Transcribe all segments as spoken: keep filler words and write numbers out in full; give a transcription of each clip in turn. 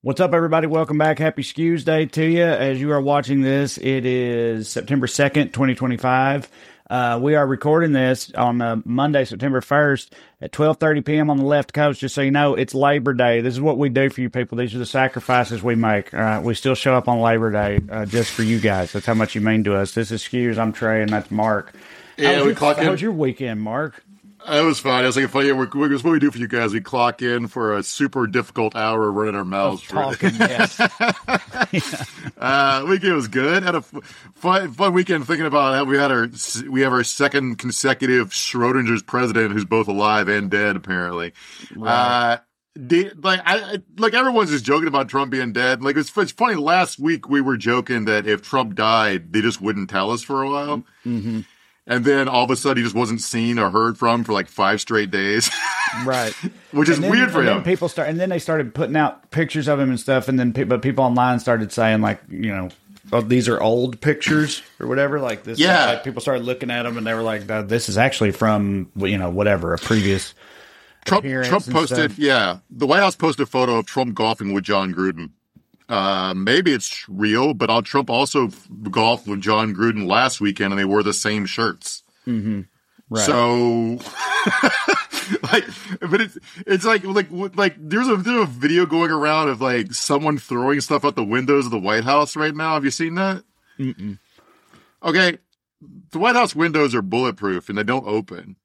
What's up, everybody? Welcome back. Happy Skews Day to you. As you are watching this, it is September second, twenty twenty-five. Uh, we are recording this on uh, Monday, September first at twelve thirty p.m. on the left coast. Just so you know, it's Labor Day. This is what we do for you people. These are the sacrifices we make. Uh, we still show up on Labor Day uh, just for you guys. That's how much you mean to us. This is Skews. I'm Trey, and that's Mark. Yeah, how we your, clock in. How was your weekend, Mark? It was fine. I was like, funny. We're, we're, what we do for you guys, we clock in for a super difficult hour of running our mouths. Talking, yes. yeah. uh, weekend was good. Had a fun, fun weekend thinking about how we had our we have our second consecutive Schrodinger's president who's both alive and dead, apparently. Right. Uh, De- like I like everyone's just joking about Trump being dead. Like it's, it's funny. Last week we were joking that if Trump died, they just wouldn't tell us for a while. Mm-hmm. And then all of a sudden he just wasn't seen or heard from for like five straight days. Right. Which is then, weird for and him. Then people start, and then they started putting out pictures of him and stuff. And then people, people online started saying like, you know, oh, these are old pictures or whatever. Like this. Yeah. Like people started looking at them and they were like, this is actually from, you know, whatever, a previous Trump, appearance Trump and posted, stuff. yeah. The White House posted a photo of Trump golfing with John Gruden. Uh, maybe it's real, but Trump also golfed with John Gruden last weekend and they wore the same shirts. Mm-hmm. Right. So, like, but it's it's like like like there's a there's a video going around of like someone throwing stuff out the windows of the White House right now. Have you seen that? Mm-mm. Okay, the White House windows are bulletproof and they don't open.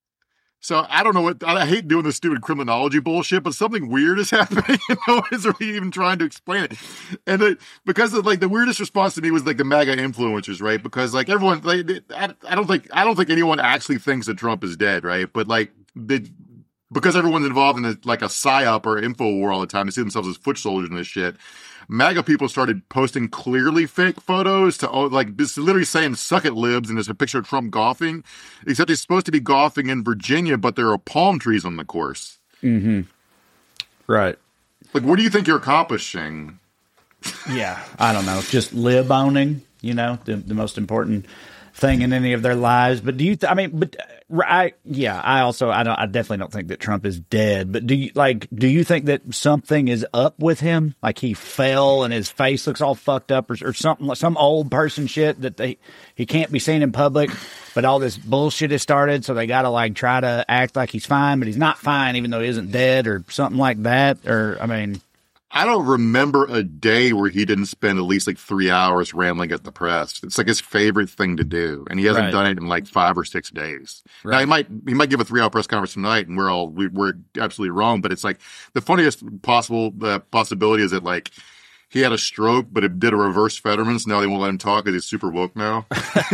So I don't know what I hate doing this stupid criminology bullshit, but something weird is happening, and no one is really even trying to explain it. And it, because of, like the weirdest response to me was like the MAGA influencers, right? Because like everyone, like, I, I don't think I don't think anyone actually thinks that Trump is dead, right? But like the because everyone's involved in a, like a psyop or info war all the time, they see themselves as foot soldiers in this shit. MAGA people started posting clearly fake photos to like just literally saying "suck it, libs," and there's a picture of Trump golfing. Except he's supposed to be golfing in Virginia, but there are palm trees on the course. Mm-hmm. Right. Like, what do you think you're accomplishing? Yeah, I don't know. Just lib owning, you know, the, the most important thing in any of their lives. But do you? Th- I mean, but I, yeah, I also, I don't, I definitely don't think that Trump is dead. But do you like? Do you think that something is up with him? Like he fell and his face looks all fucked up, or, or something, some old person shit that they he can't be seen in public. But all this bullshit has started, so they got to like try to act like he's fine, but he's not fine, even though he isn't dead, or something like that. Or I mean. I don't remember a day where he didn't spend at least like three hours rambling at the press. It's like his favorite thing to do, and he hasn't Right. done it in like five or six days. Right. Now he might he might give a three hour press conference tonight, and we're all we, we're absolutely wrong. But it's like the funniest possible uh, possibility is that like he had a stroke, but it did a reverse Fetterman's. Now they won't let him talk because he's super woke now.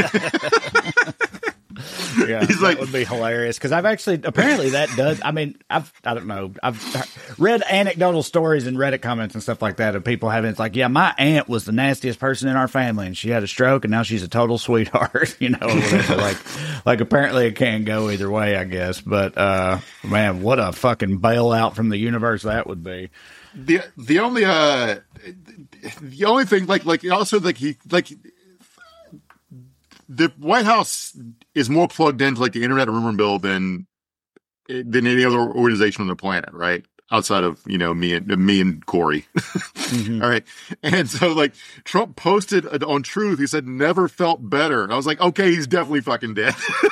Yeah, he's that like, would be hilarious because I've actually apparently that does. I mean, I've I don't know. I've read anecdotal stories and Reddit comments and stuff like that of people having it's like, yeah, my aunt was the nastiest person in our family and she had a stroke and now she's a total sweetheart, you know. Or whatever. like, like apparently it can go either way, I guess. But uh, man, what a fucking bailout from the universe that would be. The the only uh the only thing like like also like he like. The White House is more plugged into like the Internet Rumor Mill than than any other organization on the planet, right? Outside of, you know, me and me and Corey. Mm-hmm. All right. And so like Trump posted on Truth, he said, never felt better. And I was like, okay, he's definitely fucking dead.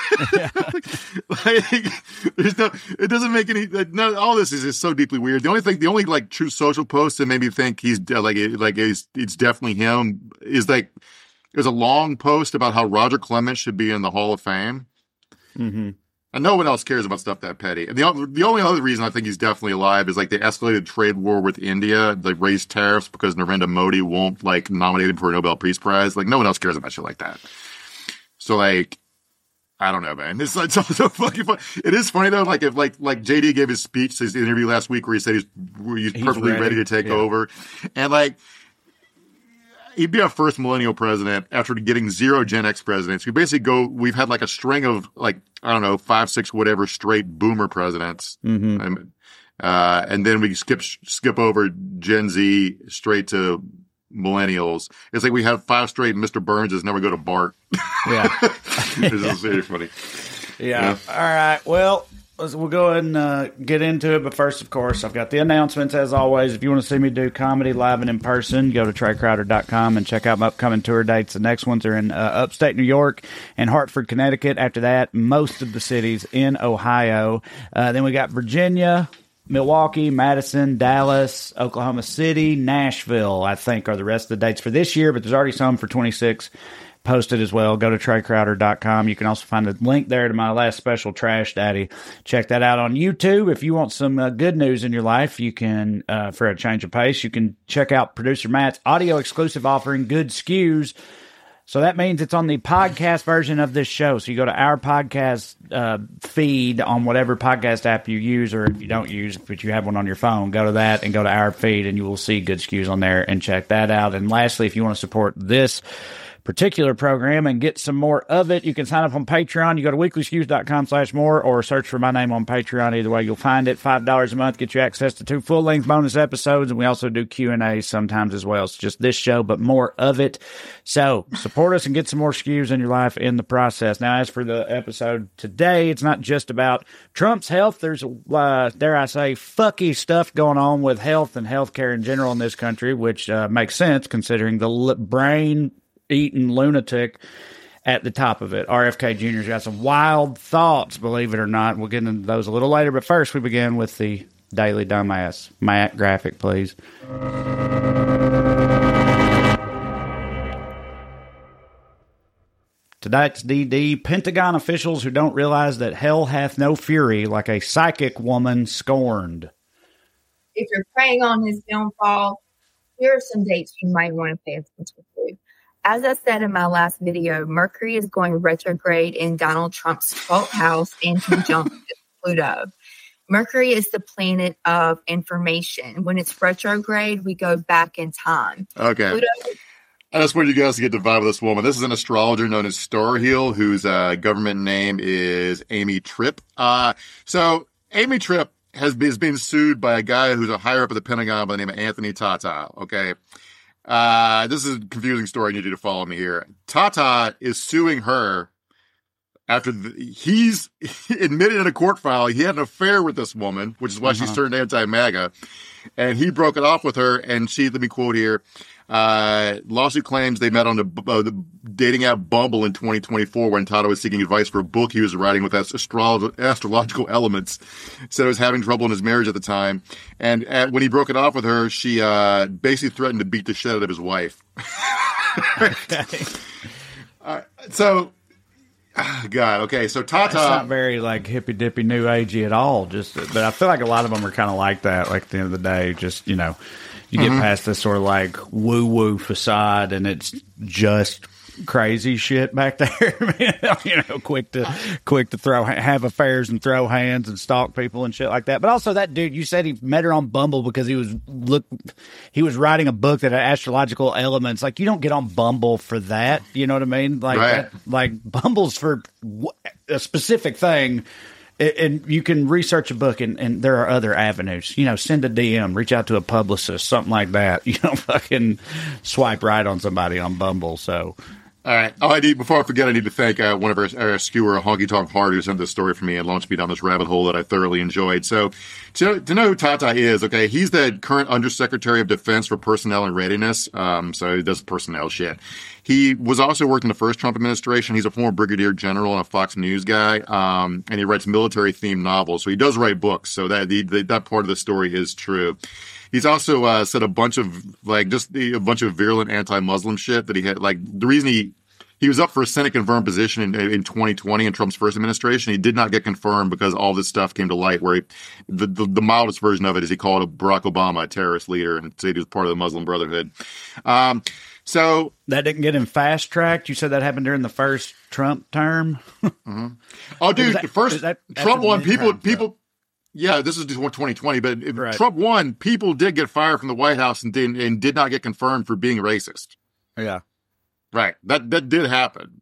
Like, there's no, it doesn't make any, no, all this is just so deeply weird. The only thing, the only like true social post that made me think he's like, like it's, it's definitely him is like, there's a long post about how Roger Clemens should be in the Hall of Fame. Mm-hmm. And no one else cares about stuff that petty. And the, the only other reason I think he's definitely alive is like the escalated trade war with India. They raised tariffs because Narendra Modi won't like nominate him for a Nobel Peace Prize. Like no one else cares about shit like that. So like, I don't know, man. It's like so, so fucking fun. It is funny though. Like if like like J D gave his speech, his interview last week where he said he's he's, he's perfectly ready. ready to take yeah. over, and like. He'd be our first millennial president after getting zero Gen X presidents. We basically go, we've had like a string of like, I don't know, five, six, whatever straight boomer presidents. Mm-hmm. And, uh, and then we skip, skip over Gen Z straight to millennials. It's like we have five straight Mister Burnses, now we go to Bart. Yeah. This is very funny. Yeah. yeah. All right. Well, we'll go ahead and uh, get into it. But first, of course, I've got the announcements as always. If you want to see me do comedy live and in person, go to Trey Crowder dot com and check out my upcoming tour dates. The next ones are in uh, upstate New York and Hartford, Connecticut. After that, most of the cities in Ohio. Uh, then we got Virginia, Milwaukee, Madison, Dallas, Oklahoma City, Nashville, I think, are the rest of the dates for this year, but there's already some for twenty-six posted as well. Go to Trey Crowder dot com. You can also find a link there to my last special, Trash Daddy. Check that out on YouTube. If you want some uh, good news in your life, you can, uh, for a change of pace, you can check out Producer Matt's audio exclusive offering, Good Skews. So that means it's on the podcast version of this show. So you go to our podcast uh, feed on whatever podcast app you use, or if you don't use, but you have one on your phone, go to that and go to our feed, and you will see Good Skews on there, and check that out. And lastly, if you want to support this particular program and get some more of it, you can sign up on Patreon. You go to weekly skews dot com slash more, or search for my name on Patreon. Either way, you'll find it. five dollars a month get you access to two full-length bonus episodes, and we also do Q and A sometimes as well. It's just this show, but more of it. So support us and get some more skews in your life in the process. Now, as for the episode today, it's not just about Trump's health. There's, uh, dare I say, fucky stuff going on with health and healthcare in general in this country, which uh, makes sense considering the l- brain eating lunatic at the top of it. R F K Junior's got some wild thoughts, believe it or not. We'll get into those a little later, but first we begin with the Daily Dumbass. Matt, graphic, please. Tonight's D D, Pentagon officials who don't realize that hell hath no fury, like a psychic woman scorned. If you're preying on his downfall, here are some dates you might want to pay attention to. As I said in my last video, Mercury is going retrograde in Donald Trump's twelfth house in conjunction with Pluto. Mercury is the planet of information. When it's retrograde, we go back in time. Okay. Pluto- I just want you guys to get the vibe of this woman. This is an astrologer known as Starhill, whose uh, government name is Amy Tripp. Uh, so Amy Tripp has been, is being sued by a guy who's a higher up at the Pentagon by the name of Anthony Tata. Okay. Uh, this is a confusing story. I need you to follow me here. Tata is suing her after the, he's admitted in a court file he had an affair with this woman, which is why uh-huh. she's turned anti-MAGA. And he broke it off with her. And she, let me quote here, uh, lawsuit claims they met on the, uh, the dating app Bumble in twenty twenty-four when Tata was seeking advice for a book he was writing with astro- astrological elements. Said he was having trouble in his marriage at the time. And at, when he broke it off with her, she uh, basically threatened to beat the shit out of his wife. uh, so, oh God, okay, so Tata... It's not very, like, hippy-dippy new agey at all. Just, but I feel like a lot of them are kind of like that, like, at the end of the day, just, you know... You get mm-hmm. past this sort of like woo-woo facade, and it's just crazy shit back there. You know, quick to quick to throw have affairs and throw hands and stalk people and shit like that. But also that dude, you said he met her on Bumble because he was look he was writing a book that had astrological elements. Like, you don't get on Bumble for that. You know what I mean? Like right. that, like Bumble's for a specific thing. And you can research a book, and, and there are other avenues. You know, send a D M, reach out to a publicist, something like that. You know, fucking swipe right on somebody on Bumble. So, all right. Oh, I need before I forget, I need to thank uh, one of our, our skewer, Honky Tonk Hard, who sent this story for me and launched me down this rabbit hole that I thoroughly enjoyed. So, to, to know who Tata is, okay, he's the current Undersecretary of Defense for Personnel and Readiness. Um, so he does personnel shit. He was also worked in the first Trump administration. He's a former brigadier general and a Fox News guy, um, and he writes military-themed novels. So he does write books. So that the, the, that part of the story is true. He's also uh, said a bunch of like just the, a bunch of virulent anti-Muslim shit that he had. Like the reason he he was up for a Senate confirmed position in, in twenty twenty in Trump's first administration. He did not get confirmed because all this stuff came to light. Where he, the, the the mildest version of it is he called Barack Obama a terrorist leader and said he was part of the Muslim Brotherhood. Um, So that didn't get him fast tracked. You said that happened during the first Trump term. mm-hmm. Oh, dude, that, the first Trump won. People, people. Stuff? Yeah, this is just twenty twenty. But if right. Trump won, people did get fired from the White House and did, and did not get confirmed for being racist. Yeah, right. That that did happen.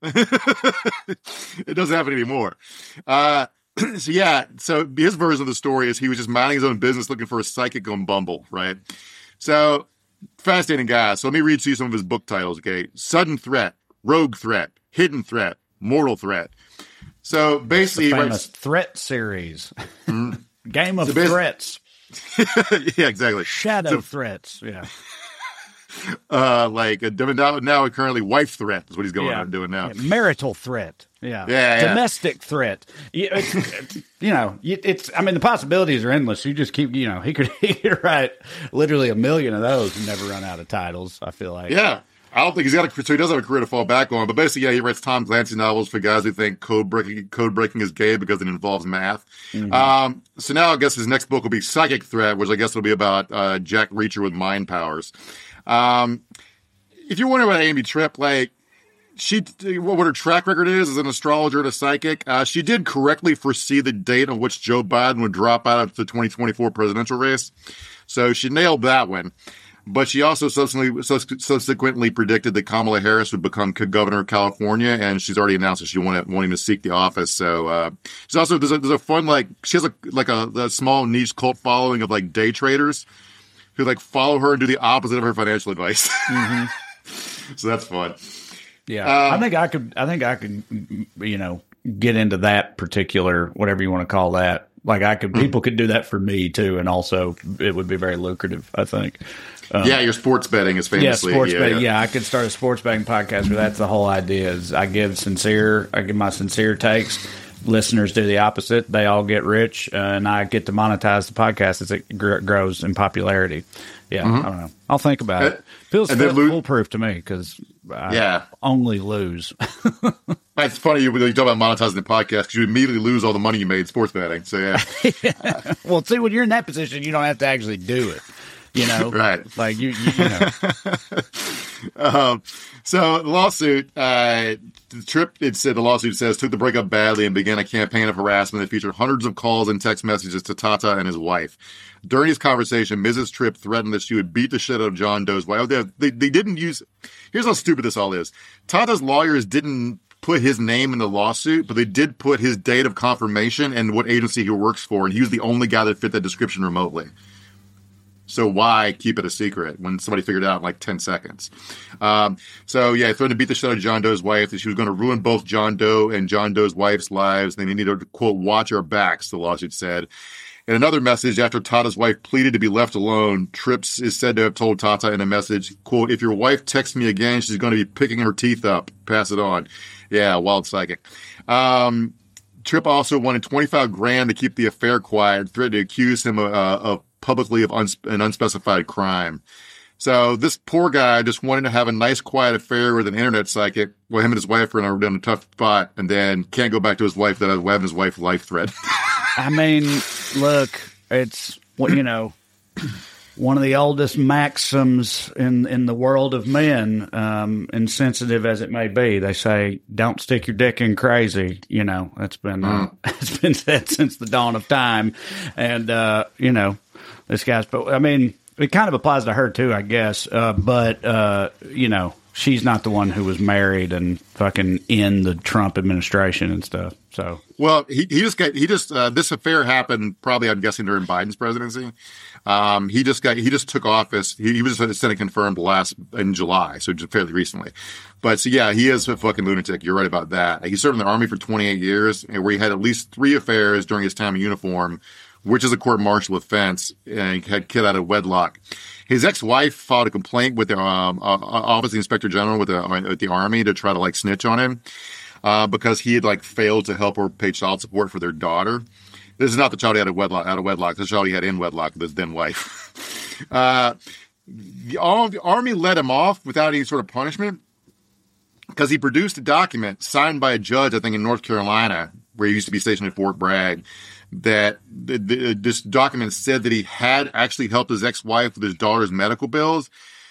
It doesn't happen anymore. Uh, so yeah. So his version of the story is he was just minding his own business, looking for a psychic on Bumble. Right. So. Fascinating guy. So let me read to you some of his book titles, okay? Sudden Threat, Rogue Threat, Hidden Threat, Mortal Threat. So basically, the he famous writes, threat series, mm, game of so basi- threats, yeah, exactly. shadow So, threats. Yeah, uh, like a, now, now currently wife threat is what he's going yeah. on doing now. Yeah. Marital threat. Yeah. Yeah, yeah. Domestic threat. You, it's, it's, you know, it's. I mean, the possibilities are endless. You just keep. You know, he could he could write literally a million of those and never run out of titles. I feel like. Yeah. I don't think he's got a, so he does have a career to fall back on, but basically, yeah, he writes Tom Clancy novels for guys who think code breaking, code breaking is gay because it involves math. Mm-hmm. Um, so now I guess his next book will be Psychic Threat, which I guess will be about, uh, Jack Reacher with mind powers. Um, if you're wondering about Amy Tripp, like, she, what her track record is as an astrologer and a psychic, uh, she did correctly foresee the date on which Joe Biden would drop out of the twenty twenty-four presidential race. So she nailed that one. But she also subsequently, subsequently predicted that Kamala Harris would become governor of California, and she's already announced that she wanted, wanting to seek the office. So uh, she's also there's a, there's a fun like she has a like a, a small niche cult following of like day traders who like follow her and do the opposite of her financial advice. Mm-hmm. So that's fun. Yeah, uh, I think I could. I think I could. You know, get into that particular whatever you want to call that. Like I could, people could do that for me too, and also it would be very lucrative. I think. Um, yeah, your sports betting is famously. Yeah, sports yeah, betting. yeah. Yeah, I could start a sports betting podcast where that's the whole idea. Is I give sincere, I give my sincere takes. Listeners do the opposite. They all get rich, uh, and I get to monetize the podcast as it gr- grows in popularity. Yeah, mm-hmm. I don't know. I'll think about it. Feels full, lo- foolproof to me because I yeah. only lose. It's funny you, you talk about monetizing the podcast because you immediately lose all the money you made sports betting. So yeah. yeah. Well, see, when you're in that position, you don't have to actually do it. You know, right? Like you, you, you know. um, so the lawsuit, uh, the Tripp, it said the lawsuit says took the breakup badly and began a campaign of harassment that featured hundreds of calls and text messages to Tata and his wife. During his conversation, Missus Tripp threatened that she would beat the shit out of John Doe's wife. They, they, they didn't use. Here's how stupid this all is. Tata's lawyers didn't put his name in the lawsuit, but they did put his date of confirmation and what agency he works for, and he was the only guy that fit that description remotely. So why keep it a secret when somebody figured it out in like ten seconds? Um, so yeah, he threatened to beat the shit out of John Doe's wife, that she was going to ruin both John Doe and John Doe's wife's lives. They needed to, quote, watch our backs, the lawsuit said. In another message, after Tata's wife pleaded to be left alone, Tripps is said to have told Tata in a message, quote, if your wife texts me again, she's going to be picking her teeth up. Pass it on. Yeah, wild psychic. Um, Tripp also wanted twenty-five grand to keep the affair quiet, threatened to accuse him uh, of publicly of uns- an unspecified crime. So this poor guy just wanted to have a nice, quiet affair with an internet psychic. Well, him and his wife are in a, in a tough spot, and then can't go back to his wife that has having his wife life threat. I mean, look, it's what you know. One of the oldest maxims in, in the world of men, um, insensitive as it may be, they say, "Don't stick your dick in crazy." You know, that's been uh, it's been said since the dawn of time, and uh, you know, this guy's. But I mean, it kind of applies to her too, I guess. Uh, but uh, you know, she's not the one who was married and fucking in the Trump administration and stuff. So, well, he he just got he just uh, this affair happened probably, I'm guessing, during Biden's presidency. Um, he just got, he just took office. He, he was Senate confirmed last in July, so just fairly recently. But so yeah, he is a fucking lunatic. You're right about that. He served in the Army for twenty-eight years, and where he had at least three affairs during his time in uniform, which is a court-martial offense, and he had kid out of wedlock. His ex-wife filed a complaint with the um, uh, Office of the Inspector General with the, with the Army to try to like snitch on him, uh, because he had like failed to help her pay child support for their daughter. This is not the child he had out of wedlock. Out of wedlock. This is the child he had in wedlock with his then wife. uh, the, all, the Army let him off without any sort of punishment because he produced a document signed by a judge, I think, in North Carolina, where he used to be stationed at Fort Bragg. That the, the, this document said that he had actually helped his ex-wife with his daughter's medical bills.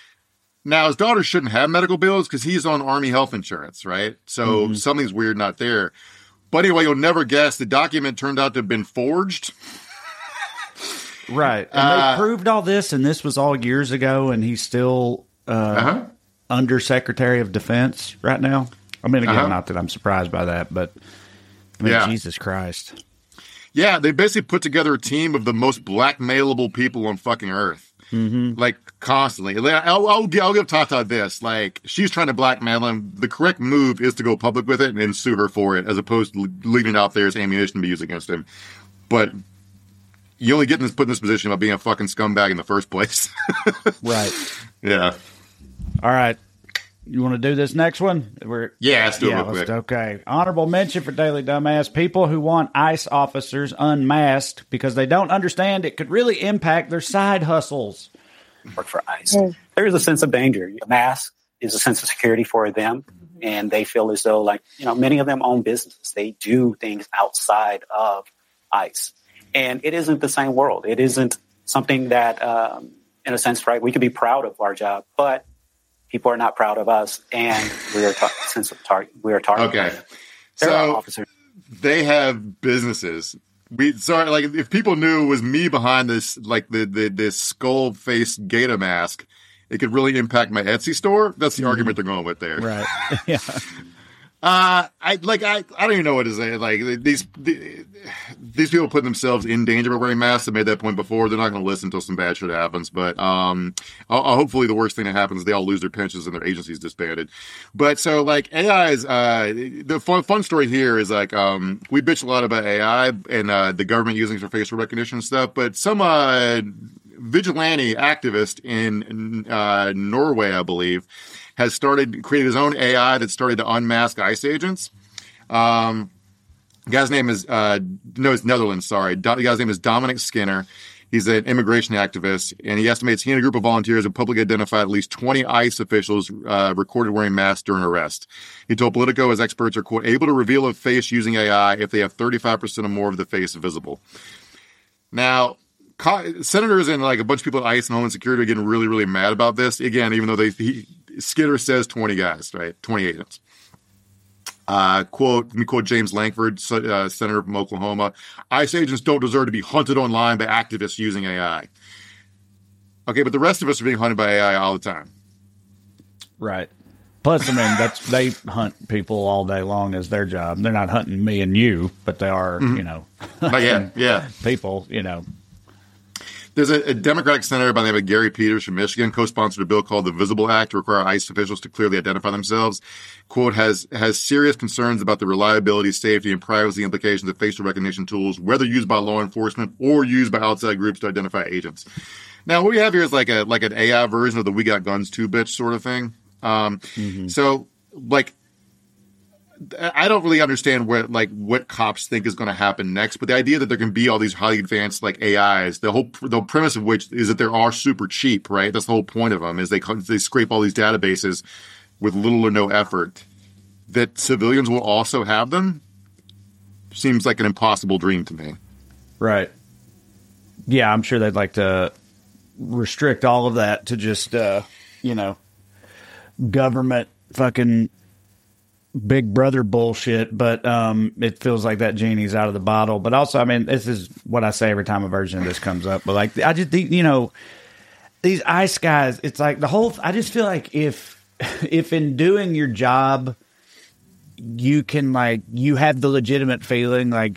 Now, his daughter shouldn't have medical bills because he's on Army health insurance, right? So mm-hmm. something's weird not there. But anyway, you'll never guess, the document turned out to have been forged. Right. And uh, they proved all this, and this was all years ago, and he's still uh, uh-huh. Under Secretary of Defense right now. I mean, again, uh-huh. not that I'm surprised by that, but I mean, yeah. Jesus Christ. Yeah, they basically put together a team of the most blackmailable people on fucking earth. Mm-hmm. Like, constantly. I'll, I'll, I'll give Tata this. Like, she's trying to blackmail him. The correct move is to go public with it and then sue her for it, as opposed to leaving it out there as ammunition to be used against him. But you only get in this, put in this position by being a fucking scumbag in the first place. Right. Yeah. All right. You want to do this next one? We're, yeah, let's do yeah, it real quick. Okay. Honorable mention for Daily Dumbass. People who want ICE officers unmasked because they don't understand it could really impact their side hustles. Work for ICE. Mm. There is a sense of danger. A mask is a sense of security for them, and they feel as though, like, you know, many of them own businesses. They do things outside of ICE. And it isn't the same world. It isn't something that, um, in a sense, right, we could be proud of our job, but people are not proud of us, and we are tar- sense of tar- we are targeted. Okay, there so are officers. They have businesses. We sorry, like if people knew it was me behind this, like the the this skull face gator mask, it could really impact my Etsy store. That's the mm-hmm. argument they're going with there, right? Yeah. Uh, I like I, I don't even know what to say. Like these the, these people put themselves in danger by wearing masks. I made that point before. They're not going to listen until some bad shit happens. But um, I'll, I'll, hopefully the worst thing that happens is they all lose their pensions and their agencies disbanded. But so like A I is uh the fun fun story here is like um we bitch a lot about A I and uh, the government using it for facial recognition and stuff. But some uh vigilante activist in uh, Norway, I believe, has started created his own A I that started to unmask ICE agents. Um, the guy's name is uh, no, it's Netherlands. Sorry, Do- the guy's name is Dominic Skinner. He's an immigration activist, and he estimates he and a group of volunteers have publicly identified at least twenty ICE officials uh, recorded wearing masks during arrest. He told Politico his experts are, quote, able to reveal a face using A I if they have thirty-five percent or more of the face visible. Now, co- senators and like a bunch of people at ICE and Homeland Security are getting really, really mad about this. Again, even though they he, Skinner says twenty guys, right? twenty agents. Uh, quote, let me quote James Lankford, uh, senator from Oklahoma. ICE agents don't deserve to be hunted online by activists using A I. Okay, but the rest of us are being hunted by A I all the time. Right. Plus, I mean, that's they hunt people all day long as their job. They're not hunting me and you, but they are, mm-hmm. you know, yeah, yeah. people, you know. There's a, a Democratic senator by the name of Gary Peters from Michigan, co-sponsored a bill called the Visible Act to require ICE officials to clearly identify themselves. Quote, has has serious concerns about the reliability, safety, and privacy implications of facial recognition tools, whether used by law enforcement or used by outside groups to identify agents. Now, what we have here is like a like an A I version of the "We Got Guns Too" bitch sort of thing. Um, mm-hmm. So, like, I don't really understand where, like, what cops think is going to happen next, but the idea that there can be all these highly advanced, like, A Is, the whole, the premise of which is that they are super cheap, right? That's the whole point of them, is they, they scrape all these databases with little or no effort. That civilians will also have them seems like an impossible dream to me. Right. Yeah, I'm sure they'd like to restrict all of that to just, uh, you know, government fucking Big Brother bullshit, but um, it feels like that genie's out of the bottle. But also, I mean, this is what I say every time a version of this comes up. But like, I just think, you know, these ICE guys, it's like the whole. I just feel like if if in doing your job, you can like you have the legitimate feeling like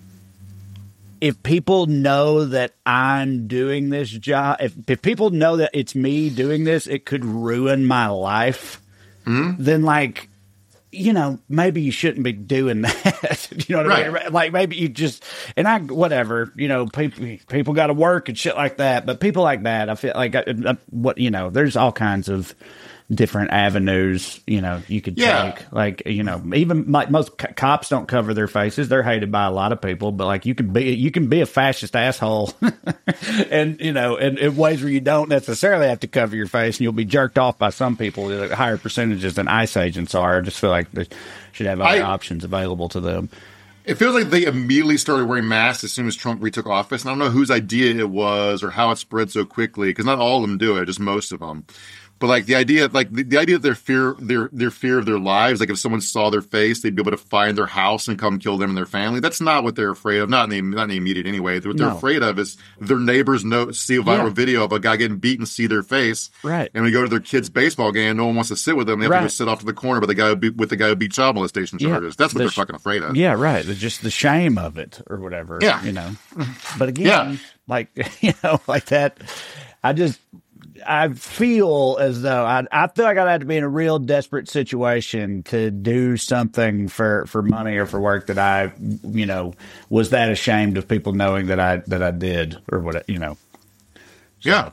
if people know that I'm doing this job, if if people know that it's me doing this, it could ruin my life. Mm-hmm. Then like. You know, maybe you shouldn't be doing that. You know what right. I mean? Like maybe you just and I whatever. You know, people people got to work and shit like that. But people like that, I feel like I, I, what you know. There's all kinds of different avenues. You know, you could yeah. take. Like you know, even like most co- cops don't cover their faces. They're hated by a lot of people. But like you can be you can be a fascist asshole, and you know, in, in ways where you don't necessarily have to cover your face, and you'll be jerked off by some people at higher percentages than ICE agents are. I just feel like they should have other I, options available to them. It feels like they immediately started wearing masks as soon as Trump retook office. And I don't know whose idea it was or how it spread so quickly, because not all of them do it, just most of them. But like the idea, like the, the idea of their fear, their their fear of their lives, like if someone saw their face, they'd be able to find their house and come kill them and their family. That's not what they're afraid of. Not in the, not in the immediate anyway. What they're no. afraid of is their neighbors know see a viral yeah. video of a guy getting beaten, see their face, right? And when you go to their kid's baseball game, no one wants to sit with them. They have right. to go sit off to the corner, but the guy who beat, with the guy who beat child molestation charges. Yeah. That's what the, they're fucking afraid of. Yeah, right. Just the shame of it or whatever. Yeah, you know. But again, yeah. like you know, like that. I just. I feel as though I, I feel like I'd have to be in a real desperate situation to do something for, for money or for work that I, you know, was that ashamed of people knowing that I that I did or what, you know. So. Yeah.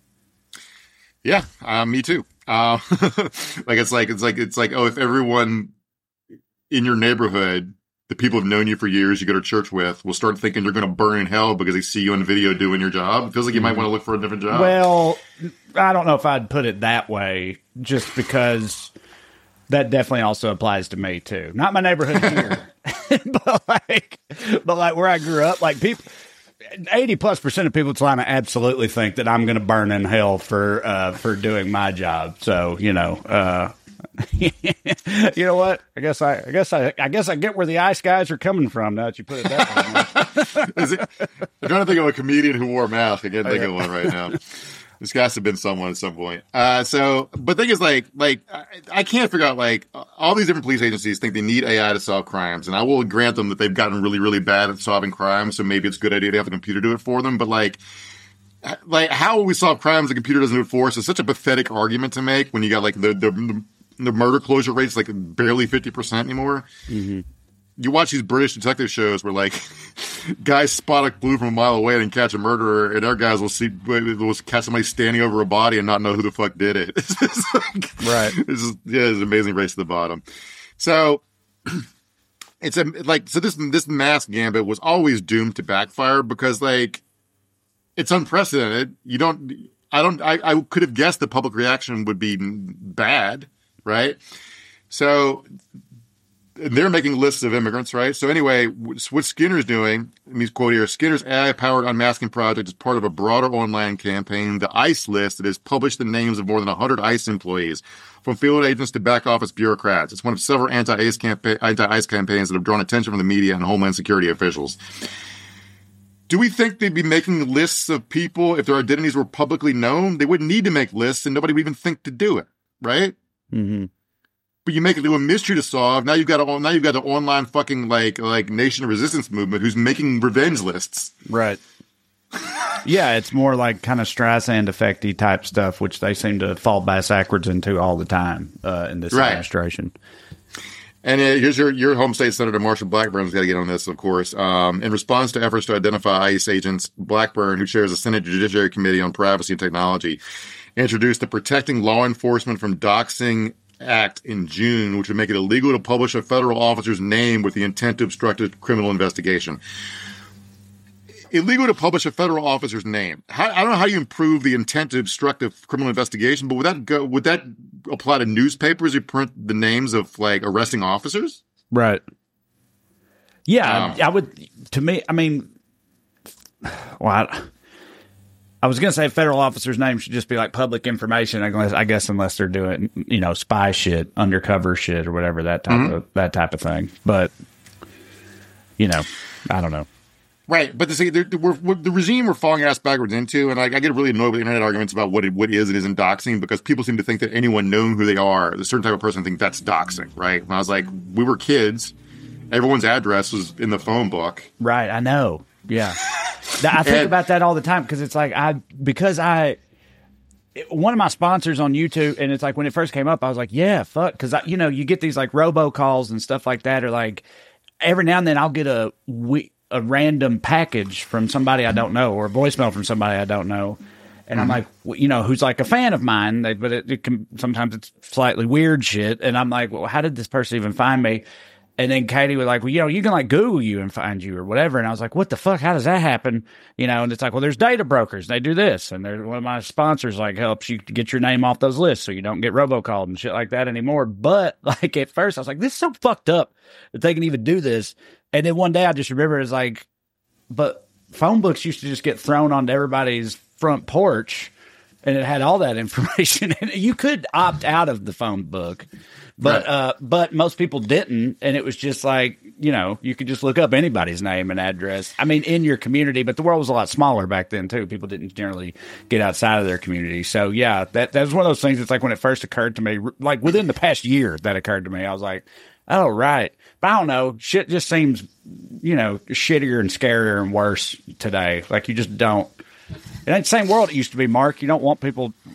Yeah, uh, me too. Uh, like it's like it's like it's like oh, if everyone in your neighborhood, the people who've known you for years, you go to church with, will start thinking you're going to burn in hell because they see you on video doing your job. It feels like you might want to look for a different job. Well, I don't know if I'd put it that way, just because that definitely also applies to me too. Not my neighborhood here, but like, but like where I grew up, like people. eighty plus percent of people in Atlanta absolutely think that I'm going to burn in hell for uh, for doing my job. So you know, uh, you know what? I guess I, I guess I, I guess I get where the ice guys are coming from. Now that you put it that way, Is it, I'm trying to think of a comedian who wore a mask. I can't think of one right now. This has to have been someone at some point. Uh, so, but the thing is, like, like I, I can't figure out, like, all these different police agencies think they need A I to solve crimes, and I will grant them that they've gotten really, really bad at solving crimes. So maybe it's a good idea to have the computer do it for them. But like, like, how will we solve crimes the computer doesn't do it for us? It's such a pathetic argument to make when you got like the the, the murder closure rate's like barely fifty percent anymore. Mm-hmm. You watch these British detective shows where like guys spot a clue from a mile away and catch a murderer, and our guys will see will catch somebody standing over a body and not know who the fuck did it. It's just like, right? It's just, yeah, it's an amazing race to the bottom. So it's a like so this this mass gambit was always doomed to backfire because like it's unprecedented. You don't. I don't. I, I could have guessed the public reaction would be bad, right? So. They're making lists of immigrants, right? So anyway, what Skinner's doing, let me quote here, Skinner's A I-powered unmasking project is part of a broader online campaign, the ICE list, that has published the names of more than one hundred ICE employees, from field agents to back office bureaucrats. It's one of several anti-ICE, campa- anti-ICE campaigns that have drawn attention from the media and Homeland Security officials. Do we think they'd be making lists of people if their identities were publicly known? They wouldn't need to make lists and nobody would even think to do it, right? Mm-hmm. But you make it into a mystery to solve. Now you've got a, now you've got an online fucking like like Nation of Resistance movement who's making revenge lists. Right. Yeah, it's more like kind of Streisand effect-y type stuff, which they seem to fall backwards into all the time uh, in this right. administration. And uh, here's your your home state Senator Marsha Blackburn's got to get on this, of course. Um, in response to efforts to identify ICE agents, Blackburn, who chairs the Senate Judiciary Committee on Privacy and Technology, introduced the Protecting Law Enforcement from Doxing Act in June, which would make it illegal to publish a federal officer's name with the intent to obstruct a criminal investigation. Illegal to publish a federal officer's name. How, I don't know how you improve the intent to obstruct a criminal investigation, but would that go? Would that apply to newspapers who print the names of like arresting officers? Right. Yeah, um, I would. To me, I mean, well, I, I was going to say federal officers' names should just be like public information, I guess, unless they're doing, you know, spy shit, undercover shit, or whatever, that type mm-hmm. of that type of thing. But, you know, I don't know. Right, but the, see, we're, we're, the regime we're falling ass backwards into, and I, I get really annoyed with internet arguments about what it, what is and isn't doxing, because people seem to think that anyone knowing who they are, a certain type of person, think that's doxing, right? And I was like, we were kids. Everyone's address was in the phone book. Right, I know. Yeah. I think and, about that all the time because it's like I because I one of my sponsors on YouTube, and it's like when it first came up, I was like, yeah, fuck, because you know you get these like robocalls and stuff like that, or like every now and then I'll get a a random package from somebody I don't know, or a voicemail from somebody I don't know, and mm-hmm. I'm like, you know, who's like a fan of mine, but it, it can sometimes it's slightly weird shit, and I'm like, well, how did this person even find me? And then Katie was like, well, you know, you can like Google you and find you or whatever. And I was like, what the fuck? How does that happen? You know, and it's like, well, there's data brokers. They do this. And they're, one of my sponsors like helps you get your name off those lists so you don't get robocalled and shit like that anymore. But like at first I was like, this is so fucked up that they can even do this. And then one day I just remember it's like, but phone books used to just get thrown onto everybody's front porch and it had all that information. And you could opt out of the phone book. But right. uh, but most people didn't, and it was just like, you know, you could just look up anybody's name and address. I mean, in your community, but the world was a lot smaller back then too. People didn't generally get outside of their community. So yeah, that that was one of those things. It's like when it first occurred to me, like within the past year that occurred to me, I was like, oh right. But I don't know, shit just seems, you know, shittier and scarier and worse today. Like you just don't. It ain't the same world it used to be, Mark. You don't want people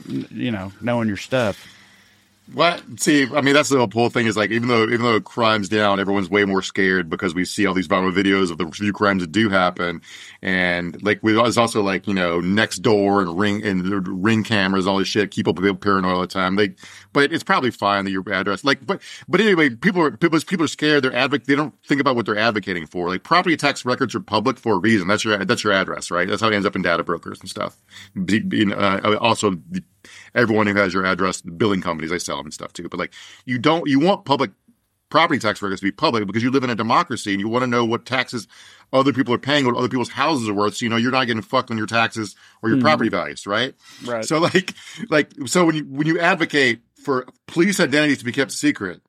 you know, knowing your stuff. What? See, I mean, that's the whole thing is like, even though, even though crime's down, everyone's way more scared because we see all these viral videos of the few crimes that do happen. And like, we was also like, you know, next door and ring and ring cameras, all this shit, keep people paranoid all the time. They, but it's probably fine that your address, like, but, but anyway, people are, people, people are scared. They're advoc they don't think about what they're advocating for. Like, property tax records are public for a reason. That's your, that's your address, right? That's how it ends up in data brokers and stuff. Be, uh, also, everyone who has your address, billing companies, they sell them and stuff too. But like, you don't, you want public property tax records to be public because you live in a democracy and you want to know what taxes other people are paying, what other people's houses are worth. So, you know, you're not getting fucked on your taxes or your mm. property values, right? Right. So like, like, so when you, when you advocate for police identities to be kept secret,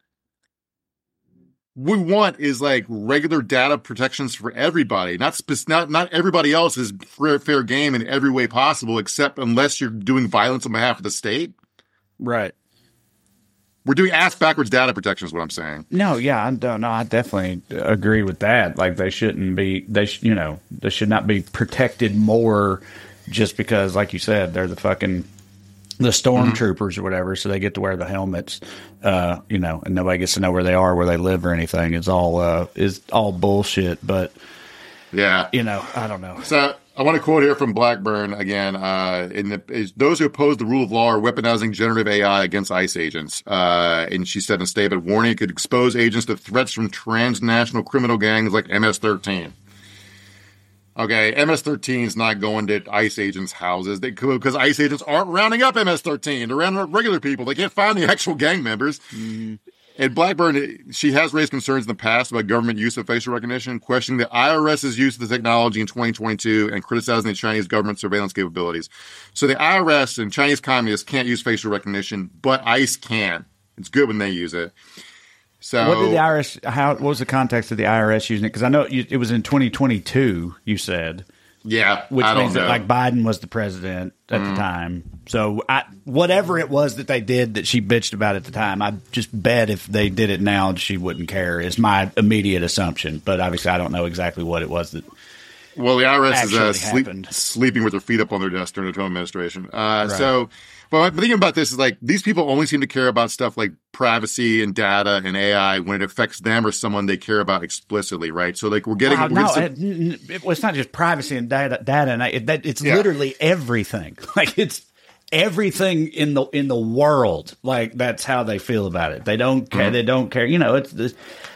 what we want is like regular data protections for everybody. Not spe- not not everybody else is fair, fair game in every way possible, except unless you're doing violence on behalf of the state. Right. We're doing ass backwards data protection is what I'm saying. No, yeah, I don't know. I definitely agree with that. Like, they shouldn't be. They sh- you know they should not be protected more just because, like you said, they're the fucking the stormtroopers mm-hmm. or whatever, so they get to wear the helmets, uh, you know, and nobody gets to know where they are, where they live, or anything. It's all uh, is all bullshit. But yeah, you know, I don't know. So I want to quote here from Blackburn again. Uh, in the is, those who oppose the rule of law are weaponizing generative A I against ICE agents. Uh, and she said in a statement, warning it could expose agents to threats from transnational criminal gangs like M S thirteen. Okay, M S thirteen is not going to ICE agents' houses they, because ICE agents aren't rounding up M S thirteen. They're rounding up regular people. They can't find the actual gang members. Mm-hmm. And Blackburn, she has raised concerns in the past about government use of facial recognition, questioning the IRS's use of the technology in twenty twenty-two and criticizing the Chinese government surveillance capabilities. So the I R S and Chinese communists can't use facial recognition, but ICE can. It's good when they use it. So, what did the I R S? How? What was the context of the I R S using it? Because I know you, it was in twenty twenty-two. You said, yeah, which I means don't know. that like Biden was the president at mm. the time. So I, whatever it was that they did that she bitched about at the time, I just bet if they did it now, she wouldn't care. Is my immediate assumption, but obviously I don't know exactly what it was that. Well, the I R S is uh, sleep, sleeping with their feet up on their desk during the Trump administration. Uh, right. So. But the thing about this is, like, these people only seem to care about stuff like privacy and data and A I when it affects them or someone they care about explicitly, right? So, like, we're getting... Uh, we're no, getting it, it, it's not just privacy and data, data and it, that, it's yeah. literally everything. Like, it's everything in the in the world. Like, that's how they feel about it. They don't care. Mm-hmm. They don't care. You know, it's the,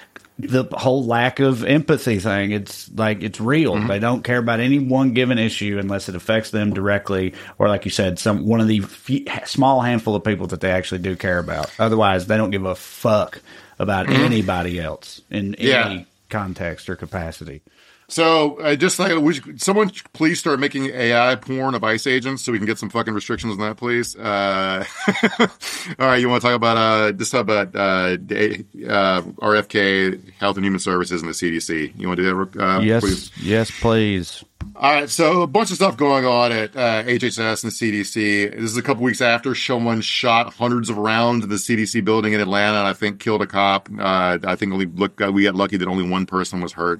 the whole lack of empathy thing. It's like, it's real. Mm-hmm. They don't care about any one given issue unless it affects them directly, or like you said, some one of the few, small handful of people that they actually do care about. Otherwise, they don't give a fuck about mm-hmm. anybody else in yeah. any context or capacity. So, uh, just like, would someone please start making A I porn of ICE agents so we can get some fucking restrictions on that, please? Uh, all right, you want to talk about, uh, just talk about, uh, uh, R F K, Health and Human Services, and the C D C. You want to do that, uh, yes, please? Yes, please. All right, so a bunch of stuff going on at uh, H H S and C D C. This is a couple weeks after someone shot hundreds of rounds in the C D C building in Atlanta and I think killed a cop. Uh, I think only look we got lucky that only one person was hurt.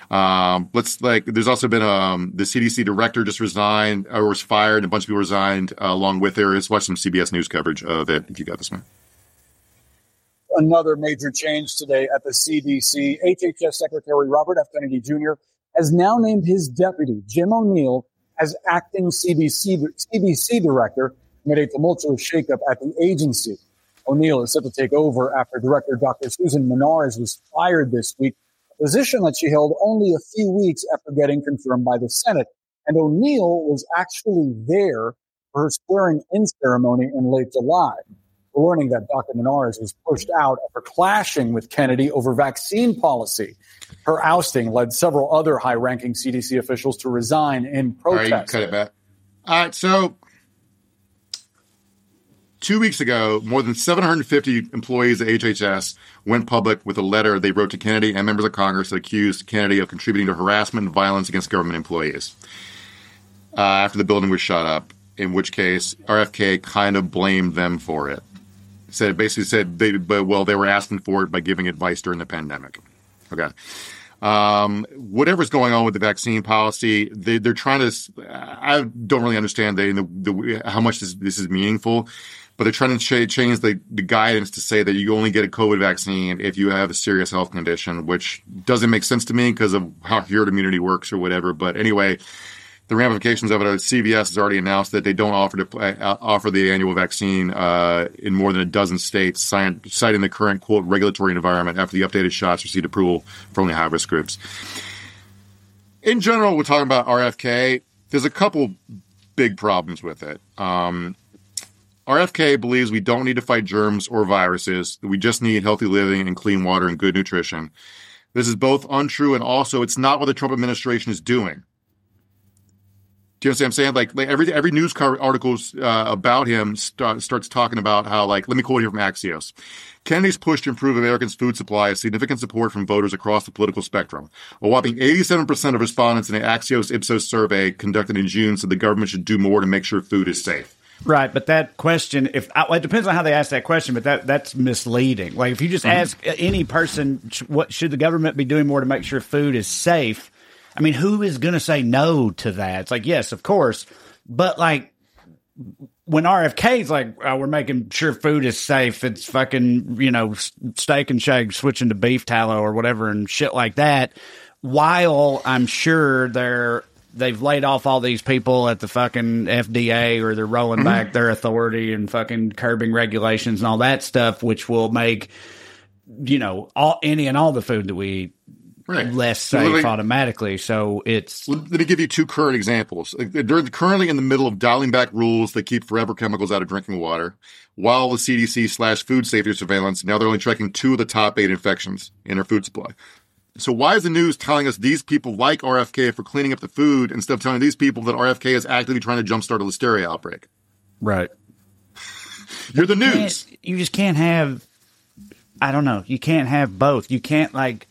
Um, let's like. There's also been um, the C D C director just resigned or was fired, and a bunch of people resigned uh, along with her. Let's watch some C B S News coverage of it if you got this one. Another major change today at the C D C. H H S Secretary Robert F. Kennedy Junior has now named his deputy, Jim O'Neill, as acting C D C, C D C director amid a tumultuous shakeup at the agency. O'Neill is set to take over after Director Doctor Susan Menards was fired this week, a position that she held only a few weeks after getting confirmed by the Senate. And O'Neill was actually there for her swearing-in ceremony in late July. We're learning that Doctor Menards was pushed out after clashing with Kennedy over vaccine policy. Her ousting led several other high-ranking C D C officials to resign in protest. All right, you cut it back. All right, so two weeks ago, more than seven hundred fifty employees at H H S went public with a letter they wrote to Kennedy and members of Congress that accused Kennedy of contributing to harassment and violence against government employees uh, after the building was shut up, in which case R F K kind of blamed them for it. Said basically said they, but well, they were asking for it by giving advice during the pandemic. Okay. Um, whatever's going on with the vaccine policy, they, they're trying to, I don't really understand the, the, the how much this, this is meaningful, but they're trying to ch- change the, the guidance to say that you only get a COVID vaccine if you have a serious health condition, which doesn't make sense to me because of how herd immunity works or whatever. But anyway, the ramifications of it are C V S has already announced that they don't offer to uh, offer the annual vaccine uh, in more than a dozen states, citing the current, quote, regulatory environment after the updated shots received approval for only high-risk groups. In general, we're talking about R F K. There's a couple big problems with it. Um, R F K believes we don't need to fight germs or viruses. We just need healthy living and clean water and good nutrition. This is both untrue and also it's not what the Trump administration is doing. Do you understand what I'm saying? Like, like every every news article uh, about him start, starts talking about how, like, let me quote here from Axios. Kennedy's push to improve Americans' food supply has significant support from voters across the political spectrum. A whopping eighty-seven percent of respondents in an Axios Ipsos survey conducted in June said the government should do more to make sure food is safe. Right, but that question, if well, it depends on how they ask that question, but that that's misleading. Like, if you just mm-hmm. ask any person, what should the government be doing more to make sure food is safe? I mean, who is going to say no to that? It's like, yes, of course. But, like, when R F K's like, oh, we're making sure food is safe, it's fucking, you know, Steak and Shake switching to beef tallow or whatever and shit like that, while I'm sure they're, they've laid off all these people at the fucking F D A or they're rolling mm-hmm. back their authority and fucking curbing regulations and all that stuff, which will make, you know, all any and all the food that we eat right. less safe so me, automatically. So it's... Let me give you two current examples. They're currently in the middle of dialing back rules that keep forever chemicals out of drinking water, while the C D C slash food safety surveillance, now they're only tracking two of the top eight infections in our food supply. So why is the news telling us these people like R F K for cleaning up the food instead of telling these people that R F K is actively trying to jumpstart a listeria outbreak? Right. You're the news. You just can't have... I don't know. You can't have both. You can't, like...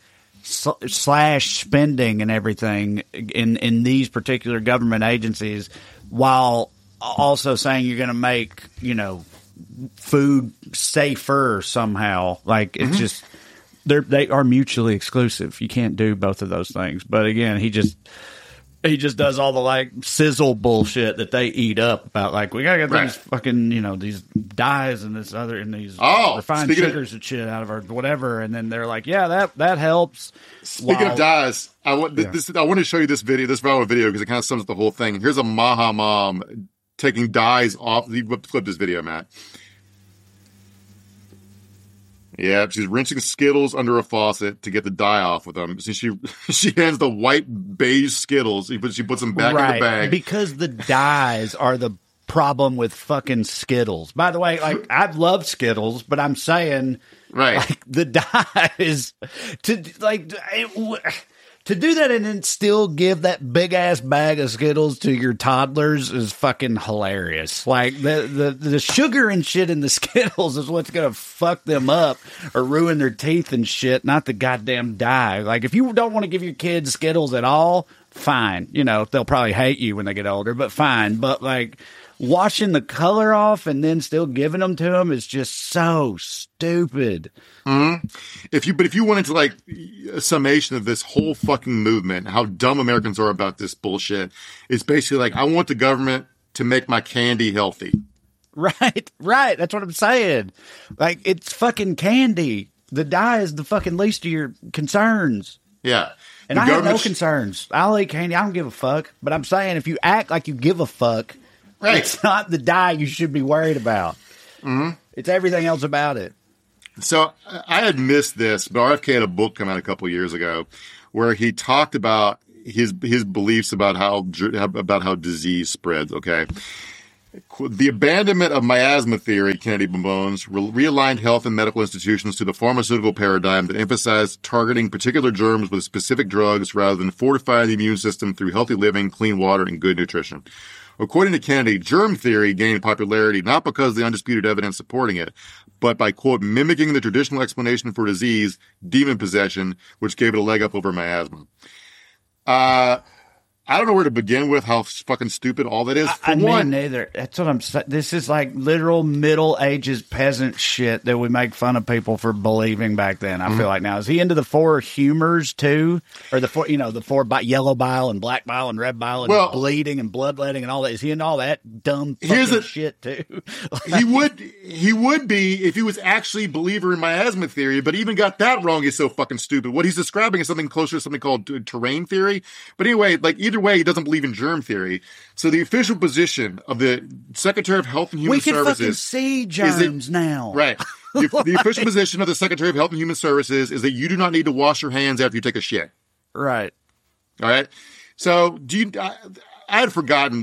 slash spending and everything in, in these particular government agencies while also saying you're going to make, you know, food safer somehow. Like, it's mm-hmm. just, they're, they are mutually exclusive. You can't do both of those things. But again, he just, he just does all the, like, sizzle bullshit that they eat up about, like, we got to get right. these fucking, you know, these dyes and this other, and these oh, refined sugars of, and shit out of our whatever. And then they're like, yeah, that, that helps. Speaking While, of dyes, I want yeah. this. I want to show you this video, this viral video, because it kind of sums up the whole thing. Here's a Maha mom taking dyes off. Clip this video, Matt. Yeah, she's rinsing Skittles under a faucet to get the dye off with them. So she she hands the white beige Skittles. She puts, she puts them back right, in the bag. Because the dyes are the problem with fucking Skittles. By the way, like, I love Skittles, but I'm saying, right, like, the dyes to like it, to do that and then still give that big ass bag of Skittles to your toddlers is fucking hilarious. Like, the, the, the sugar and shit in the Skittles is what's going to fuck them up or ruin their teeth and shit, not the goddamn dye. Like, if you don't want to give your kids Skittles at all, fine. You know, they'll probably hate you when they get older, but fine. But, like, washing the color off and then still giving them to them is just so stupid. Mm-hmm. If you, but if you went into, like, a summation of this whole fucking movement, how dumb Americans are about this bullshit, it's basically like, I want the government to make my candy healthy. Right, right. That's what I'm saying. Like, it's fucking candy. The dye is the fucking least of your concerns. Yeah. And the I have no concerns. I'll eat candy. I don't give a fuck. But I'm saying, if you act like you give a fuck, right. It's not the dye you should be worried about. Mm-hmm. It's everything else about it. So I had missed this, but R F K had a book come out a couple of years ago where he talked about his his beliefs about how about how disease spreads. Okay, the abandonment of miasma theory, Kennedy bemoans, realigned health and medical institutions to the pharmaceutical paradigm that emphasized targeting particular germs with specific drugs rather than fortifying the immune system through healthy living, clean water, and good nutrition. According to Kennedy, germ theory gained popularity not because of the undisputed evidence supporting it, but by, quote, mimicking the traditional explanation for disease, demon possession, which gave it a leg up over miasma. Uh, I don't know where to begin with how fucking stupid all that is. For I, I one, mean, neither. That's what I'm saying. This is like literal Middle Ages peasant shit that we make fun of people for believing back then. I mm-hmm. feel like now is he into the four humors too, or the four, you know, the four bi- yellow bile and black bile and red bile and well, bleeding and bloodletting and all that. Is he into all that dumb fucking a, shit too? Like, he would, he would be if he was actually a believer in miasma theory, but even got that wrong. Is so fucking stupid. What he's describing is something closer to something called terrain theory. But anyway, like either way, he doesn't believe in germ theory. So the official position of the Secretary of Health and Human we can Services fucking see germs it, now, right? The, the official position of the Secretary of Health and Human Services is that you do not need to wash your hands after you take a shit. Right. All right. So do you? I, I had forgotten.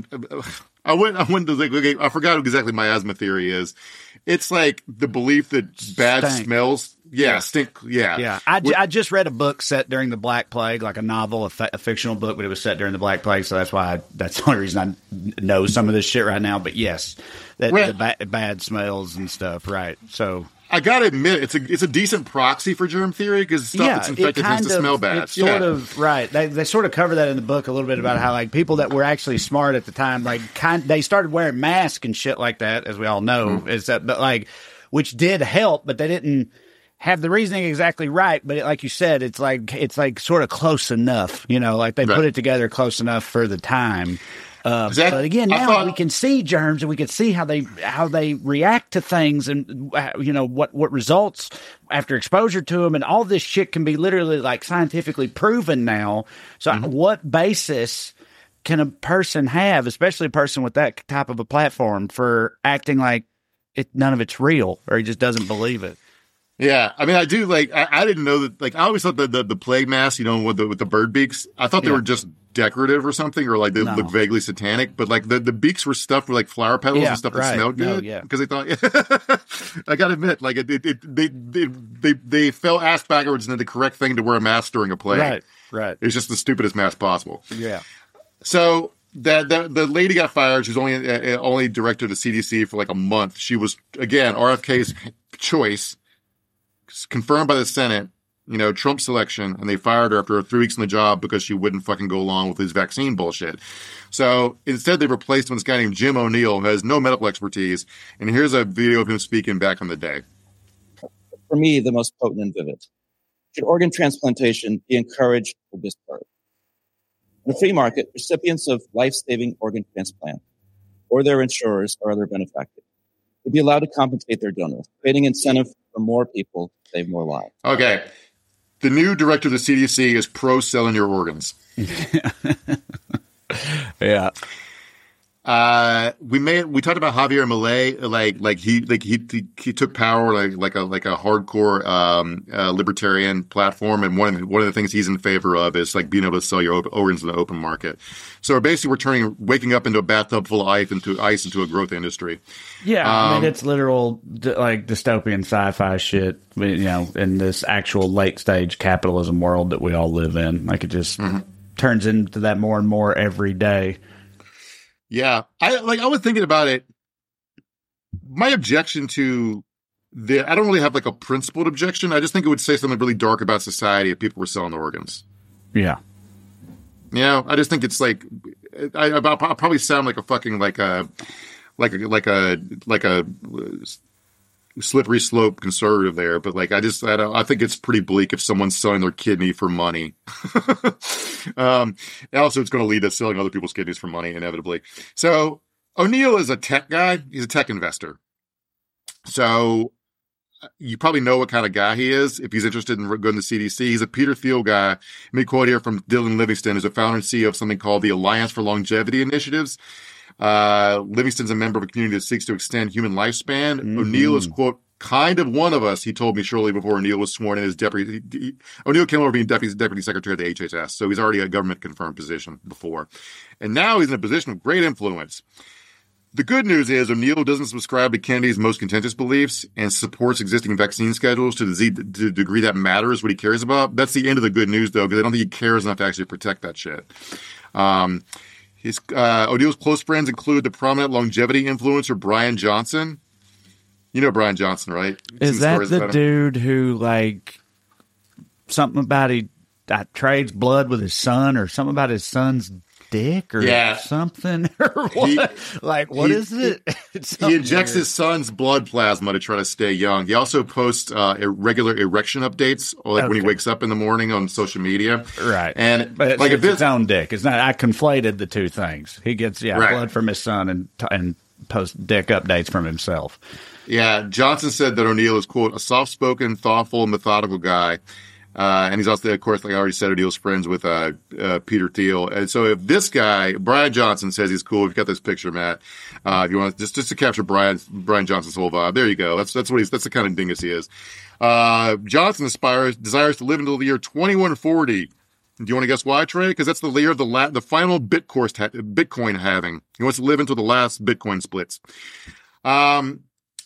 I went. I went to like. Okay, I forgot what exactly miasma theory is. It's like the belief that bad Stank. smells. Yeah, yeah, stink. Yeah, yeah. I, I just read a book set during the Black Plague, like a novel, a, f- a fictional book, but it was set during the Black Plague, so that's why I, that's the only reason I know some of this shit right now. But yes, that well, the ba- bad smells and stuff, right? So I gotta admit, it's a it's a decent proxy for germ theory because stuff yeah, that's infected tends to of, smell bad. It's sort yeah. of right. They they sort of cover that in the book a little bit about how like people that were actually smart at the time, like kind they started wearing masks and shit like that, as we all know, mm-hmm. is that but like which did help, but they didn't have the reasoning exactly right, but it, like you said, it's like it's like sort of close enough, you know, like they right. put it together close enough for the time. Uh, that, but again, now thought, we can see germs and we can see how they how they react to things, and you know what what results after exposure to them, and all this shit can be literally like scientifically proven now. So, mm-hmm. what basis can a person have, especially a person with that type of a platform, for acting like it none of it's real, or he just doesn't believe it? Yeah, I mean, I do like. I, I didn't know that. Like, I always thought that the, the plague masks, you know, with the with the bird beaks, I thought they yeah. were just decorative or something, or like they no. look vaguely satanic. But like the, the beaks were stuffed with like flower petals yeah, and stuff right. that smelled good. No, yeah, because they thought. I gotta admit, like it, it, it they, they they they fell ass backwards into the correct thing to wear a mask during a plague. Right, right. It's just the stupidest mask possible. Yeah. So. That the, the lady got fired. She was only uh, only director of the C D C for like a month. She was again R F K's choice, confirmed by the Senate. You know, Trump's selection, and they fired her after three weeks on the job because she wouldn't fucking go along with his vaccine bullshit. So instead, they replaced him with this guy named Jim O'Neill, who has no medical expertise. And here's a video of him speaking back in the day. For me, the most potent and vivid. Should organ transplantation be encouraged or discouraged? In the free market, recipients of life-saving organ transplant or their insurers or other benefactors would be allowed to compensate their donors, creating incentive for more people to save more lives. Okay. The new director of the C D C is pro-selling your organs. Yeah. Uh, we made we talked about Javier Milei, like like he like he he, he took power like like a like a hardcore um, uh, libertarian platform, and one of the, one of the things he's in favor of is like being able to sell your organs in the open market. So basically, we're turning waking up into a bathtub full of ice into ice into a growth industry. Yeah, um, I mean it's literal like dystopian sci-fi shit, you know, in this actual late stage capitalism world that we all live in. Like it just mm-hmm. turns into that more and more every day. Yeah, I like. I was thinking about it. My objection to the, I don't really have like a principled objection. I just think it would say something really dark about society if people were selling their organs. Yeah, you know, I just think it's like, I, I I'll probably sound like a fucking like a, like a like a like a slippery slope conservative there, but like I just I, don't, I think it's pretty bleak if someone's selling their kidney for money. um, and also, it's going to lead to selling other people's kidneys for money inevitably. So O'Neill is a tech guy. He's a tech investor. So you probably know what kind of guy he is if he's interested in going to C D C. He's a Peter Thiel guy. Let me quote here from Dylan Livingston, who's a founder and C E O of something called the Alliance for Longevity Initiatives. Uh, Livingston's a member of a community that seeks to extend human lifespan. Mm-hmm. O'Neill is, quote, kind of one of us, he told me shortly before O'Neill was sworn in as deputy. He, O'Neill came over being deputy, deputy secretary of the H H S, so he's already a government-confirmed position before. And now he's in a position of great influence. The good news is O'Neill doesn't subscribe to Kennedy's most contentious beliefs and supports existing vaccine schedules to the, Z, to the degree that matters what he cares about. That's the end of the good news, though, because I don't think he cares enough to actually protect that shit. Um... His uh, O'Neill's close friends include the prominent longevity influencer Brian Johnson. You know Brian Johnson, right? Is that the dude who, like, something about he uh, trades blood with his son, or something about his son's dick or Yeah. something? Or what? He- like, what he- is it? It's He something injects weird. his son's blood plasma to try to stay young. He also posts uh, irregular erection updates, or like when he Okay. wakes up in the morning on social media. Right. And But it's, like if it's its this, own dick. It's not, I conflated the two things. He gets, yeah, Right. blood from his son and, and posts dick updates from himself. yeah, Johnson said that O'Neill is, quote, a soft-spoken, thoughtful, and methodical guy. Uh, and he's also, of course, like I already said, O'Neill's friends with uh, uh, Peter Thiel. And so if this guy, Brian Johnson, says he's cool, we've got this picture, Matt. Uh, if you want just just to capture Brian Brian Johnson's whole vibe, there you go. That's that's what he's that's the kind of dingus he is. Uh, Johnson aspires desires to live until the year twenty-one forty. Do you want to guess why, Trey? Because that's the year of the la- the final Bitcoin ha- Bitcoin halving. He wants to live until the last Bitcoin splits. Um,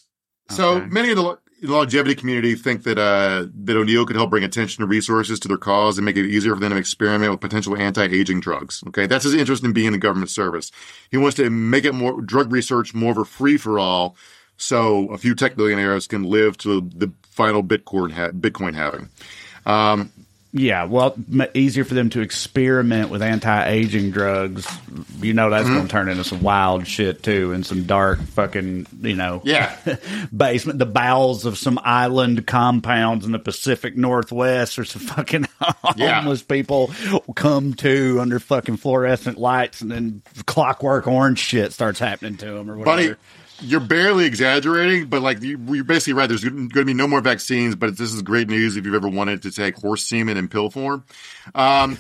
so Okay. many of the the longevity community think that uh, that O'Neill could help bring attention and resources to their cause and make it easier for them to experiment with potential anti-aging drugs. Okay, that's his interest in being in the government service. He wants to make it more drug research more of a free for all, so a few tech billionaires can live to the final Bitcoin ha- Bitcoin halving. Um, Yeah, well, m- easier for them to experiment with anti-aging drugs. You know, that's Mm-hmm. going to turn into some wild shit too, and some dark fucking, you know, yeah. basement, the bowels of some island compounds in the Pacific Northwest, or some fucking Yeah. homeless people come to under fucking fluorescent lights, and then clockwork orange shit starts happening to them or whatever. Buddy, you're barely exaggerating, but like you, you're basically right. There's going to be no more vaccines, but this is great news if you've ever wanted to take horse semen in pill form. Um,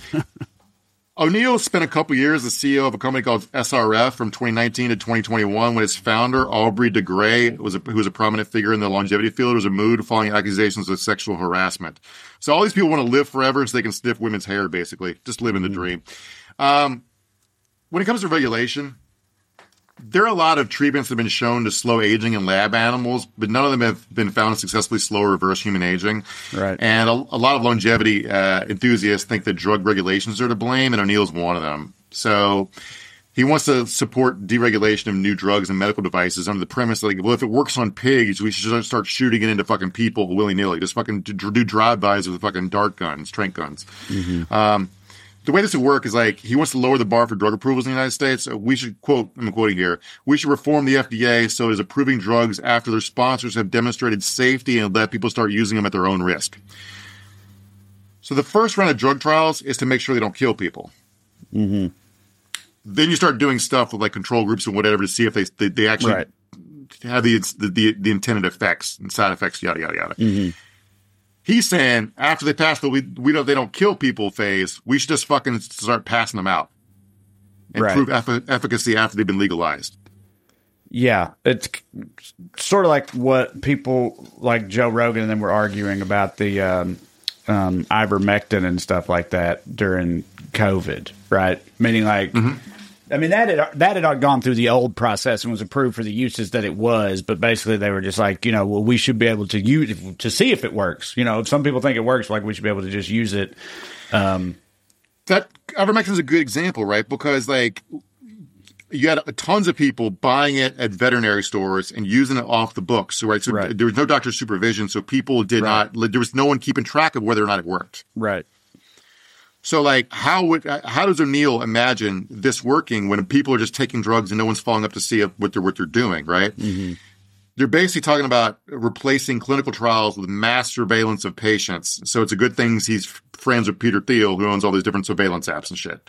O'Neill spent a couple years as C E O of a company called S R F from twenty nineteen to twenty twenty-one, when its founder, Aubrey de Grey, was a, who was a prominent figure in the longevity field, was removed following accusations of sexual harassment. So all these people want to live forever so they can sniff women's hair, basically. Just living the dream. Um, when it comes to regulation, there are a lot of treatments that have been shown to slow aging in lab animals, but none of them have been found to successfully slow or reverse human aging. Right. And a, a lot of longevity uh, enthusiasts think that drug regulations are to blame, and O'Neill's one of them. So he wants to support deregulation of new drugs and medical devices under the premise that, like, well, if it works on pigs, we should start shooting it into fucking people willy-nilly. Just fucking do drive-bys with fucking dart guns, trank guns. Mm-hmm. Um, The way this would work is like he wants to lower the bar for drug approvals in the United States. So we should, quote, I'm quoting here, we should reform the F D A so it is approving drugs after their sponsors have demonstrated safety and let people start using them at their own risk. So the first round of drug trials is to make sure they don't kill people. Mm-hmm. Then you start doing stuff with like control groups and whatever to see if they they, they actually Right. have the, the the intended effects and side effects, yada, yada, yada. Mm-hmm. He's saying after they pass the we we don't they don't kill people phase, we should just fucking start passing them out and Right. prove eff- efficacy after they've been legalized. Yeah, it's sort of like what people like Joe Rogan and them were arguing about the um, um, ivermectin and stuff like that during COVID, right? Meaning, like, Mm-hmm. I mean, that had that had gone through the old process and was approved for the uses that it was, but basically they were just like, you know, well, we should be able to use to see if it works. You know, if some people think it works, like we should be able to just use it. Um, That ivermectin is a good example, right? Because like you had tons of people buying it at veterinary stores and using it off the books. So, right, so Right. there was no doctor supervision, so people did Right. not. There was no one keeping track of whether or not it worked. right. So, like, how would how does O'Neill imagine this working when people are just taking drugs and no one's following up to see if, what they're what they're doing, right? Mm-hmm. They're basically talking about replacing clinical trials with mass surveillance of patients. So it's a good thing he's friends with Peter Thiel, who owns all these different surveillance apps and shit.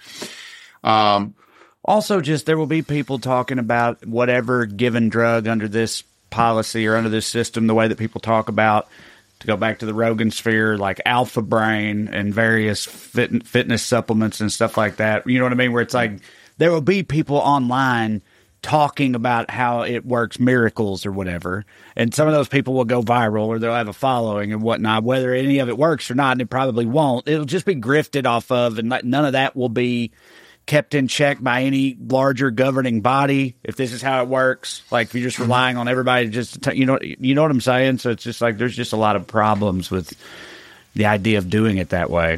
Um, Also, just there will be people talking about whatever given drug under this policy or under this system, the way that people talk about, to go back to the Rogan sphere, like Alpha Brain and various fit, fitness supplements and stuff like that. You know what I mean? Where it's like there will be people online talking about how it works, miracles or whatever. And some of those people will go viral or they'll have a following and whatnot. Whether any of it works or not, and it probably won't, it'll just be grifted off of, and none of that will be kept in check by any larger governing body. If this is how it works, like if you're just relying on everybody to just, t- you know, you know what I'm saying? So it's just like, there's just a lot of problems with the idea of doing it that way.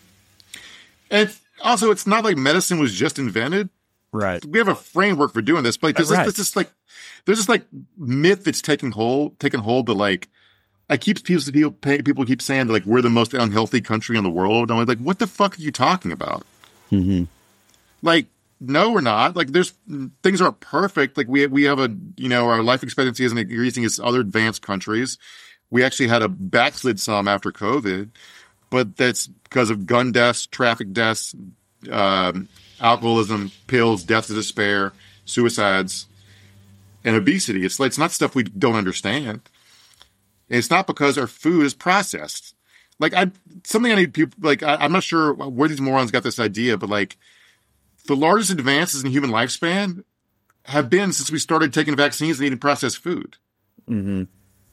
and also, it's not like medicine was just invented. Right. We have a framework for doing this, but like, there's Right. this, this, this like there's this like myth that's taking hold, taking hold. But like, I keep people people people keep saying that, like, we're the most unhealthy country in the world. And I'm like, what the fuck are you talking about? Mm-hmm. Like, no, we're not. Like, there's things aren't perfect. Like, we we have a, you know, our life expectancy isn't increasing as other advanced countries. We actually had a backslid some after COVID, but that's because of gun deaths, traffic deaths, um, alcoholism, pills, deaths of despair, suicides, and obesity. It's like, it's not stuff we don't understand. And it's not because our food is processed. Like, I, something I need people, like, I, I'm not sure where these morons got this idea, but like, the largest advances in human lifespan have been since we started taking vaccines and eating processed food. Mm-hmm.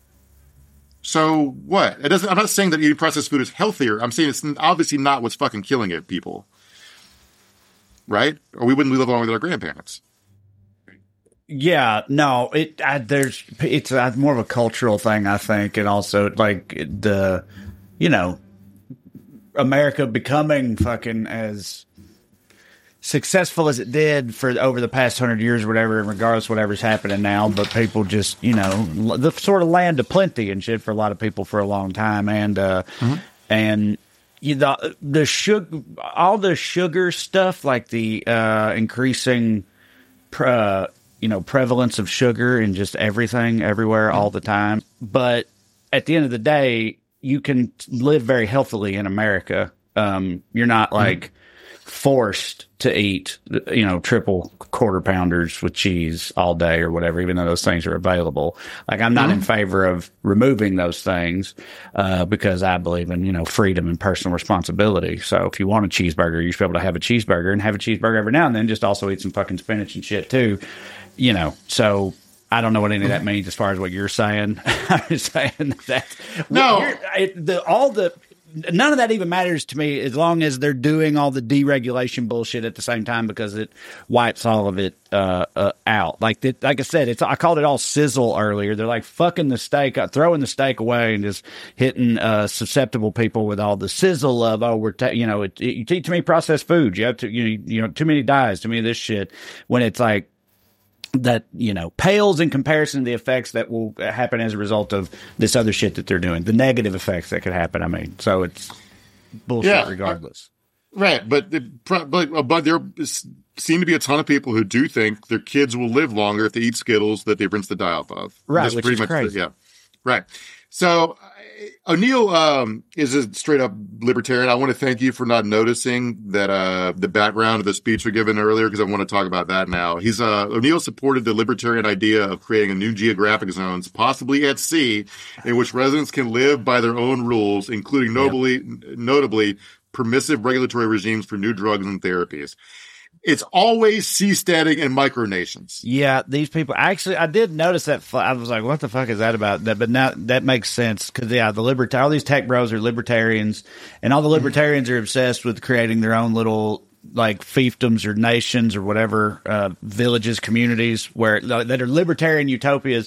So what? It doesn't. I'm not saying that eating processed food is healthier. I'm saying it's obviously not what's fucking killing it, people. Right? Or we wouldn't live along with our grandparents. Yeah, no, it I, there's it's uh, more of a cultural thing, I think, and also like the, you know, America becoming fucking as successful as it did for over the past hundred years or whatever, and regardless of whatever's happening now, but people just, you know, the sort of land of plenty and shit for a lot of people for a long time. And, uh, mm-hmm. and you know, the, the sugar, all the sugar stuff, like the, uh, increasing, uh, you know, prevalence of sugar in just everything, everywhere, mm-hmm. all the time. But at the end of the day, you can live very healthily in America. Um, you're not like, mm-hmm. forced to eat, you know, triple quarter pounders with cheese all day or whatever, even though those things are available. Like, I'm not mm-hmm. in favor of removing those things, uh, because I believe in, you know, freedom and personal responsibility. So if you want a cheeseburger, you should be able to have a cheeseburger, and have a cheeseburger every now and then. Just also eat some fucking spinach and shit too, you know. So I don't know what any of that means as far as what you're saying. I'm just saying that no, it, the, all the, none of that even matters to me as long as they're doing all the deregulation bullshit at the same time, because it wipes all of it uh, uh, out. Like the, like I said, it's I called it all sizzle earlier. They're like fucking the steak, throwing the steak away, and just hitting uh, susceptible people with all the sizzle of, oh, we're ta- you know, it, it, you eat too many processed foods, you have to you know, you know too many dyes, too many of this shit. When it's like, that, you know, pales in comparison to the effects that will happen as a result of this other shit that they're doing, the negative effects that could happen. I mean, so it's bullshit yeah, regardless. Right. But, but, but there seem to be a ton of people who do think their kids will live longer if they eat Skittles that they rinse the dye off of. Right. That's which pretty is much crazy. The, yeah. Right. So O'Neill um, is a straight up libertarian. I want to thank you for not noticing that uh, the background of the speech we given earlier, because I want to talk about that now. He's uh, O'Neill supported the libertarian idea of creating a new geographic zones, possibly at sea, in which residents can live by their own rules, including notably, yep. notably permissive regulatory regimes for new drugs and therapies. It's always seasteading and micronations. Yeah, these people actually, I did notice that. I was like, what the fuck is that about? That, but now that makes sense, because yeah, the libertarian, all these tech bros are libertarians, and all the libertarians are obsessed with creating their own little like fiefdoms or nations or whatever, uh, villages, communities where that are libertarian utopias,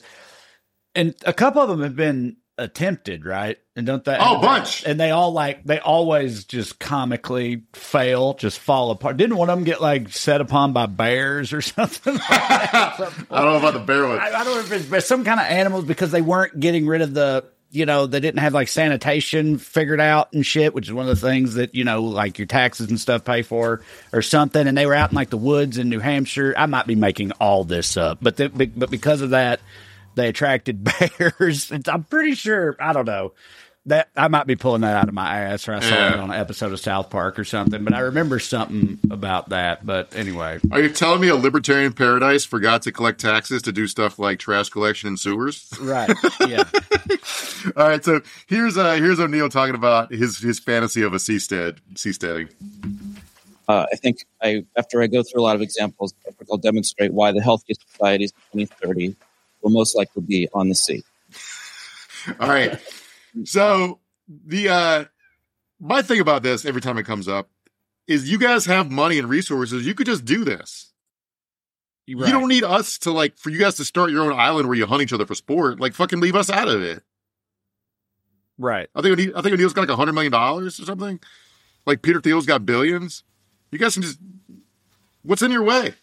and a couple of them have been attempted, right? And don't they? Oh, bunch. And they all like, they always just comically fail, just fall apart. Didn't one of them get like set upon by bears or something? Like that? something I don't know about the bear one. I, I don't know if it's but some kind of animals, because they weren't getting rid of the, you know, they didn't have like sanitation figured out and shit, which is one of the things that, you know, like your taxes and stuff pay for or something. And they were out in like the woods in New Hampshire. I might be making all this up, but the, but because of that, they attracted bears. I'm pretty sure, I don't know, that I might be pulling that out of my ass, or I saw yeah. it on an episode of South Park or something, but I remember something about that. But anyway. Are you telling me a libertarian paradise forgot to collect taxes to do stuff like trash collection in sewers? Right. Yeah. All right. So here's uh, here's O'Neill talking about his, his fantasy of a seastead, seasteading. Uh, I think I, after I go through a lot of examples, I think I'll demonstrate why the healthiest societies in twenty thirty will most likely be on the sea. All right. So the uh, my thing about this every time it comes up is you guys have money and resources. You could just do this. Right. You don't need us to like for you guys to start your own island where you hunt each other for sport. Like fucking leave us out of it. Right. I think I think O'Neill's got like a hundred million dollars or something. Like Peter Thiel's got billions. You guys can just. What's in your way?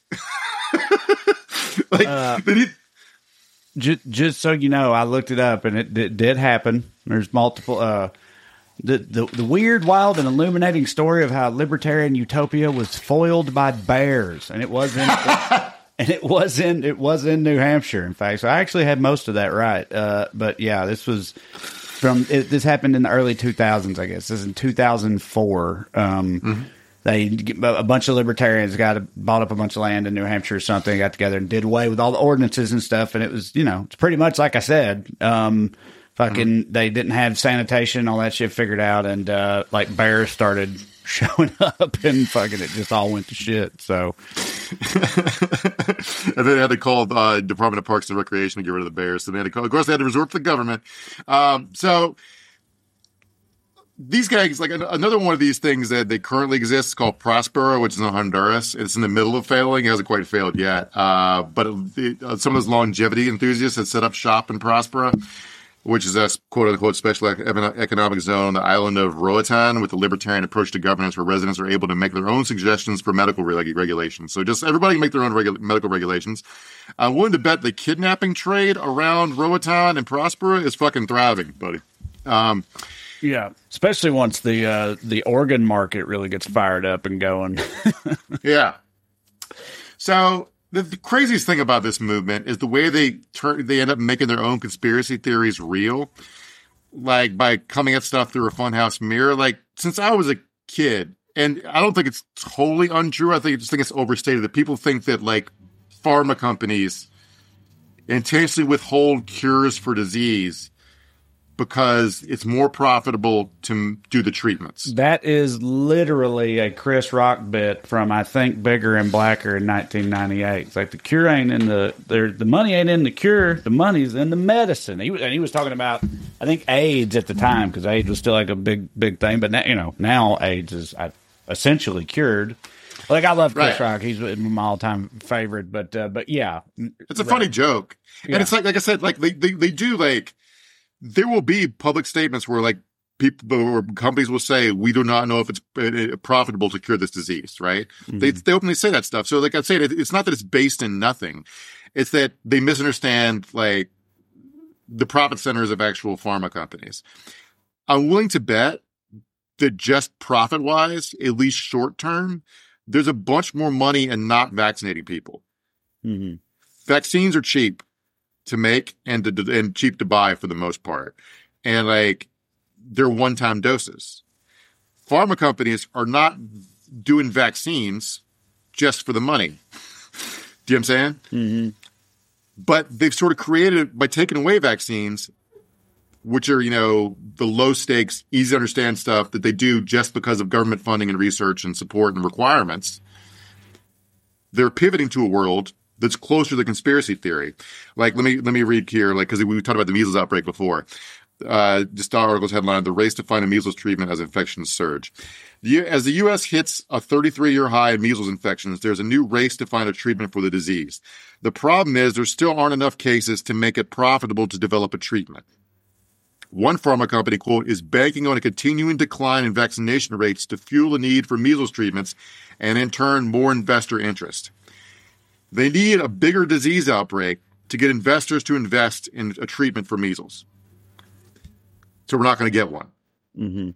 like uh, they need. Just, just so you know, I looked it up, and it, it did happen. There's multiple, uh, The, the the weird, wild, and illuminating story of how libertarian utopia was foiled by bears, and it was in and it was in it was in New Hampshire. In fact, so I actually had most of that right. Uh, but yeah, this was from it, this happened in the early two thousands. I guess this is in two thousand four. Um, mm-hmm. They a bunch of libertarians got a, bought up a bunch of land in New Hampshire or something, got together and did away with all the ordinances and stuff, and it was you know it's pretty much like I said. Um, Fucking, mm-hmm. They didn't have sanitation, all that shit figured out, and uh, like bears started showing up, and fucking it just all went to shit. So, and then they had to call the uh, Department of Parks and Recreation to get rid of the bears. So they had to call. Of course, they had to resort to the government. Um, so these guys, like another one of these things that they currently exist is called Prospero, which is in Honduras. It's in the middle of failing. It hasn't quite failed yet, uh, but it, uh, some of those longevity enthusiasts had set up shop in Prospero, which is a quote-unquote special economic zone on the island of Roatan with a libertarian approach to governance where residents are able to make their own suggestions for medical reg- regulations. So just everybody can make their own regu- medical regulations. I'm willing to bet the kidnapping trade around Roatan and Prospero is fucking thriving, buddy. Um, yeah, especially once the uh, the organ market really gets fired up and going. Yeah. So The, the craziest thing about this movement is the way they turn, they end up making their own conspiracy theories real, like by coming at stuff through a funhouse mirror. Like since I was a kid, and I don't think it's totally untrue. I think I just think it's overstated that people think that like pharma companies intentionally withhold cures for disease because it's more profitable to do the treatments. That is literally a Chris Rock bit from, I think, Bigger and Blacker in nineteen ninety-eight. It's like the cure ain't in the, the money ain't in the cure, the money's in the medicine. He was, and he was talking about, I think, AIDS at the time, because AIDS was still like a big, big thing. But now, you know, now AIDS is essentially cured. Like, I love Chris right. Rock. He's my all-time favorite. But, uh, but yeah. It's a right. funny joke. Yeah. And it's like, like I said, like they, they, they do like, there will be public statements where like people or companies will say, we do not know if it's profitable to cure this disease, right? Mm-hmm. They they openly say that stuff. So like I said, it's not that it's based in nothing. It's that they misunderstand like the profit centers of actual pharma companies. I'm willing to bet that just profit wise, at least short term, there's a bunch more money in not vaccinating people. Mm-hmm. Vaccines are cheap to make and to, and cheap to buy for the most part. And like they're one-time doses. Pharma companies are not doing vaccines just for the money. Do you know what I'm saying? Mm-hmm. But they've sort of created, by taking away vaccines, which are, you know, the low stakes, easy to understand stuff that they do just because of government funding and research and support and requirements, they're pivoting to a world that's closer to the conspiracy theory. Like, let me let me read here, like, because we talked about the measles outbreak before. Uh, just articles headline: "The race to find a measles treatment as infections surge." The, as the U S hits a thirty-three year high in measles infections, there's a new race to find a treatment for the disease. The problem is there still aren't enough cases to make it profitable to develop a treatment. One pharma company, quote, is banking on a continuing decline in vaccination rates to fuel the need for measles treatments and in turn more investor interest. They need a bigger disease outbreak to get investors to invest in a treatment for measles. So we're not going to get one. Mm-hmm.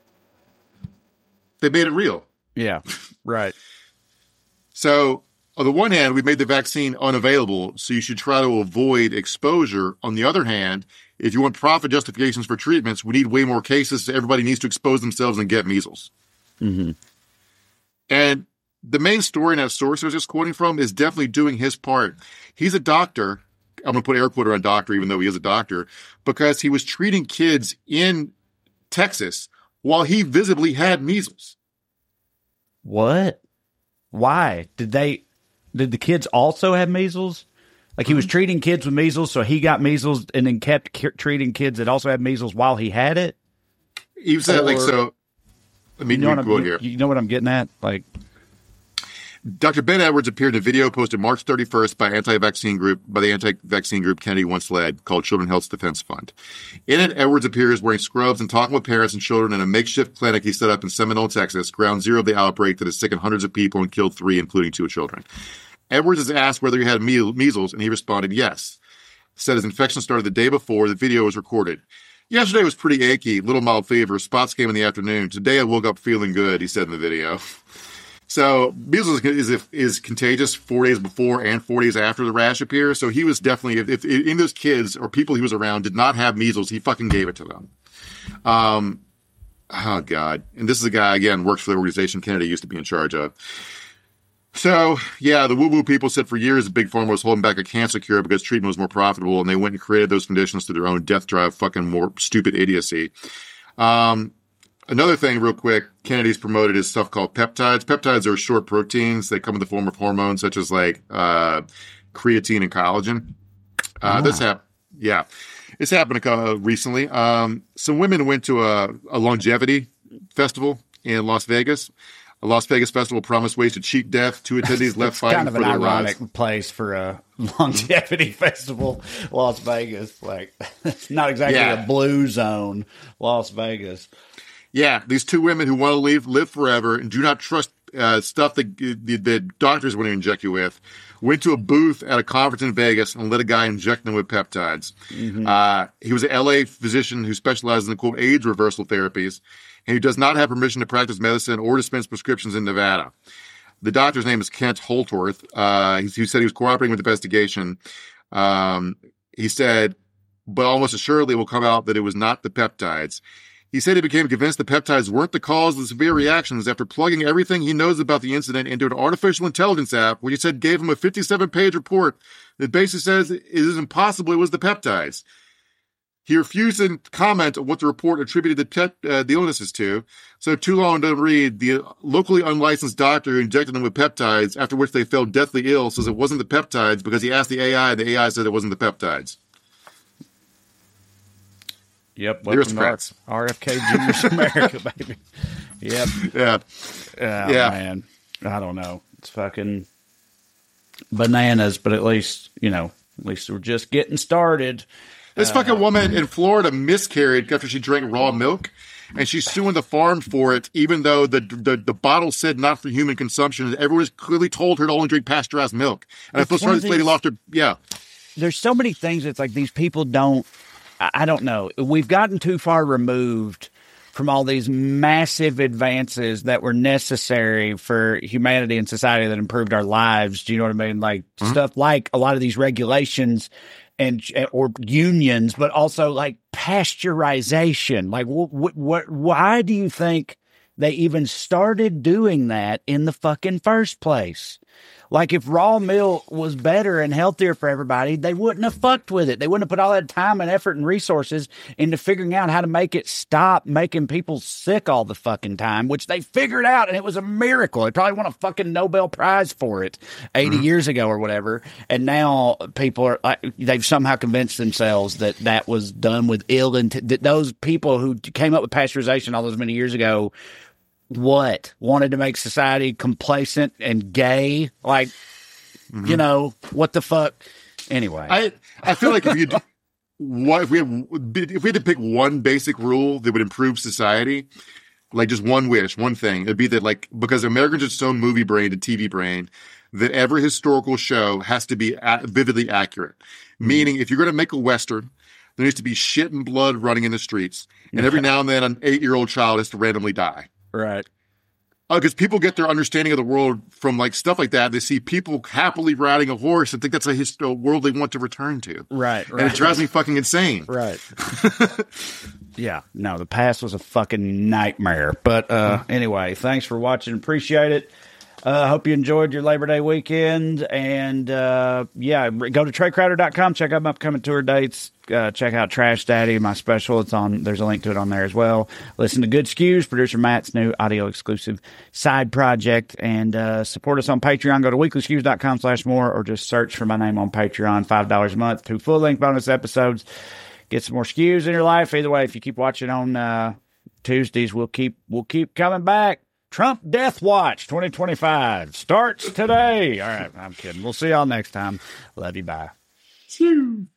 They made it real. Yeah, right. So on the one hand, we made the vaccine unavailable, so you should try to avoid exposure. On the other hand, if you want profit justifications for treatments, we need way more cases, so everybody needs to expose themselves and get measles. Mm-hmm. And the main story in that source I was just quoting from is definitely doing his part. He's a doctor. I'm going to put air quote on doctor, even though he is a doctor, because he was treating kids in Texas while he visibly had measles. What? Why? Did they, did the kids also have measles? Like he was treating kids with measles, so he got measles and then kept k- treating kids that also had measles while he had it? He said, or, like, so, let me you know quote here. You know what I'm getting at? Like, Doctor Ben Edwards appeared in a video posted March thirty-first by anti-vaccine group by the anti-vaccine group Kennedy once led, called Children's Health Defense Fund. In it, Edwards appears wearing scrubs and talking with parents and children in a makeshift clinic he set up in Seminole, Texas, ground zero of the outbreak that has sickened hundreds of people and killed three, including two children. Edwards is asked whether he had me- measles, and he responded yes. Said his infection started the day before the video was recorded. Yesterday was pretty achy, little mild fever. Spots came in the afternoon. Today I woke up feeling good, he said in the video. So measles is, is is contagious four days before and four days after the rash appears. So he was definitely, if, if any of those kids or people he was around did not have measles, he fucking gave it to them. Um, oh God. And this is a guy, again, works for the organization Kennedy used to be in charge of. So, yeah, the woo-woo people said for years Big Pharma was holding back a cancer cure because treatment was more profitable, and they went and created those conditions through their own death drive, fucking more stupid idiocy. Um, another thing, real quick, Kennedy's promoted is stuff called peptides. Peptides are short proteins. They come in the form of hormones such as, like, uh, creatine and collagen. Uh, oh. This happened, yeah. It's happened uh, recently. Um, some women went to a, a longevity festival in Las Vegas. A Las Vegas festival promised ways to cheat death. Two attendees left fighting kind of for an their ironic lives. Place for a longevity festival, Las Vegas. Like, it's not exactly Yeah. a blue zone, Las Vegas. Yeah, these two women who want to live, live forever and do not trust uh, stuff that the, the doctors want to inject you with, went to a booth at a conference in Vegas and let a guy inject them with peptides. Mm-hmm. Uh, he was an L A physician who specializes in, quote, AIDS reversal therapies, and who does not have permission to practice medicine or dispense prescriptions in Nevada. The doctor's name is Kent Holtorth. Uh, he, he said he was cooperating with the investigation. Um, he said, but almost assuredly it will come out that it was not the peptides. He said he became convinced the peptides weren't the cause of the severe reactions after plugging everything he knows about the incident into an artificial intelligence app, which he said gave him a fifty-seven page report that basically says it is impossible it was the peptides. He refused to comment on what the report attributed the, pep, uh, the illnesses to. So too long to read, the locally unlicensed doctor who injected them with peptides, after which they fell deathly ill, says it wasn't the peptides because he asked the A I, and the A I said it wasn't the peptides. Yep. There's facts. R F K Junior's America, baby. Yep. Yeah. Oh, yeah. Man. I don't know. It's fucking bananas, but at least, you know, at least we're just getting started. This uh, fucking woman in Florida miscarried after she drank raw milk, and she's suing the farm for it, even though the the, the bottle said not for human consumption. Everyone was clearly told her to only drink pasteurized milk. And I feel sorry this lady lost her. Yeah. There's so many things that's like these people don't, I don't know. We've gotten too far removed from all these massive advances that were necessary for humanity and society that improved our lives. Do you know what I mean? Like mm-hmm. stuff like a lot of these regulations and or unions, but also like pasteurization. Like, what, what, why do you think they even started doing that in the fucking first place? Like, if raw milk was better and healthier for everybody, they wouldn't have fucked with it. They wouldn't have put all that time and effort and resources into figuring out how to make it stop making people sick all the fucking time, which they figured out, and it was a miracle. They probably won a fucking Nobel Prize for it eighty mm-hmm. years ago or whatever. And now people are, like, they've somehow convinced themselves that that was done with ill intent, that those people who came up with pasteurization all those many years ago what wanted to make society complacent and gay, like mm-hmm. you know what the fuck. Anyway, I I feel like if you what if we had if we had to pick one basic rule that would improve society, like just one wish, one thing, it'd be that, like, because Americans are so movie brained and T V brained, that every historical show has to be a- vividly accurate. Mm-hmm. Meaning, if you're going to make a Western, there needs to be shit and blood running in the streets, and every now and then an eight year old child has to randomly die. Right. Because uh, people get their understanding of the world from, like, stuff like that. They see people happily riding a horse and think that's a, hist- a world they want to return to. Right, right. And it drives me fucking insane. Right. Yeah. No, the past was a fucking nightmare. But uh, anyway, thanks for watching. Appreciate it. I uh, hope you enjoyed your Labor Day weekend. And, uh, yeah, go to Trey Crowder dot com. Check out my upcoming tour dates. Uh, check out Trash Daddy, my special. It's on. There's a link to it on there as well. Listen to Good Skews, producer Matt's new audio exclusive side project. And uh, support us on Patreon. Go to weekly skews dot com slash more, or just search for my name on Patreon. five dollars a month. Two full-length bonus episodes. Get some more skews in your life. Either way, if you keep watching on uh, Tuesdays, we'll keep we'll keep coming back. Trump Death Watch twenty twenty-five starts today. All right, I'm kidding. We'll see y'all next time. Love you. Bye. Phew.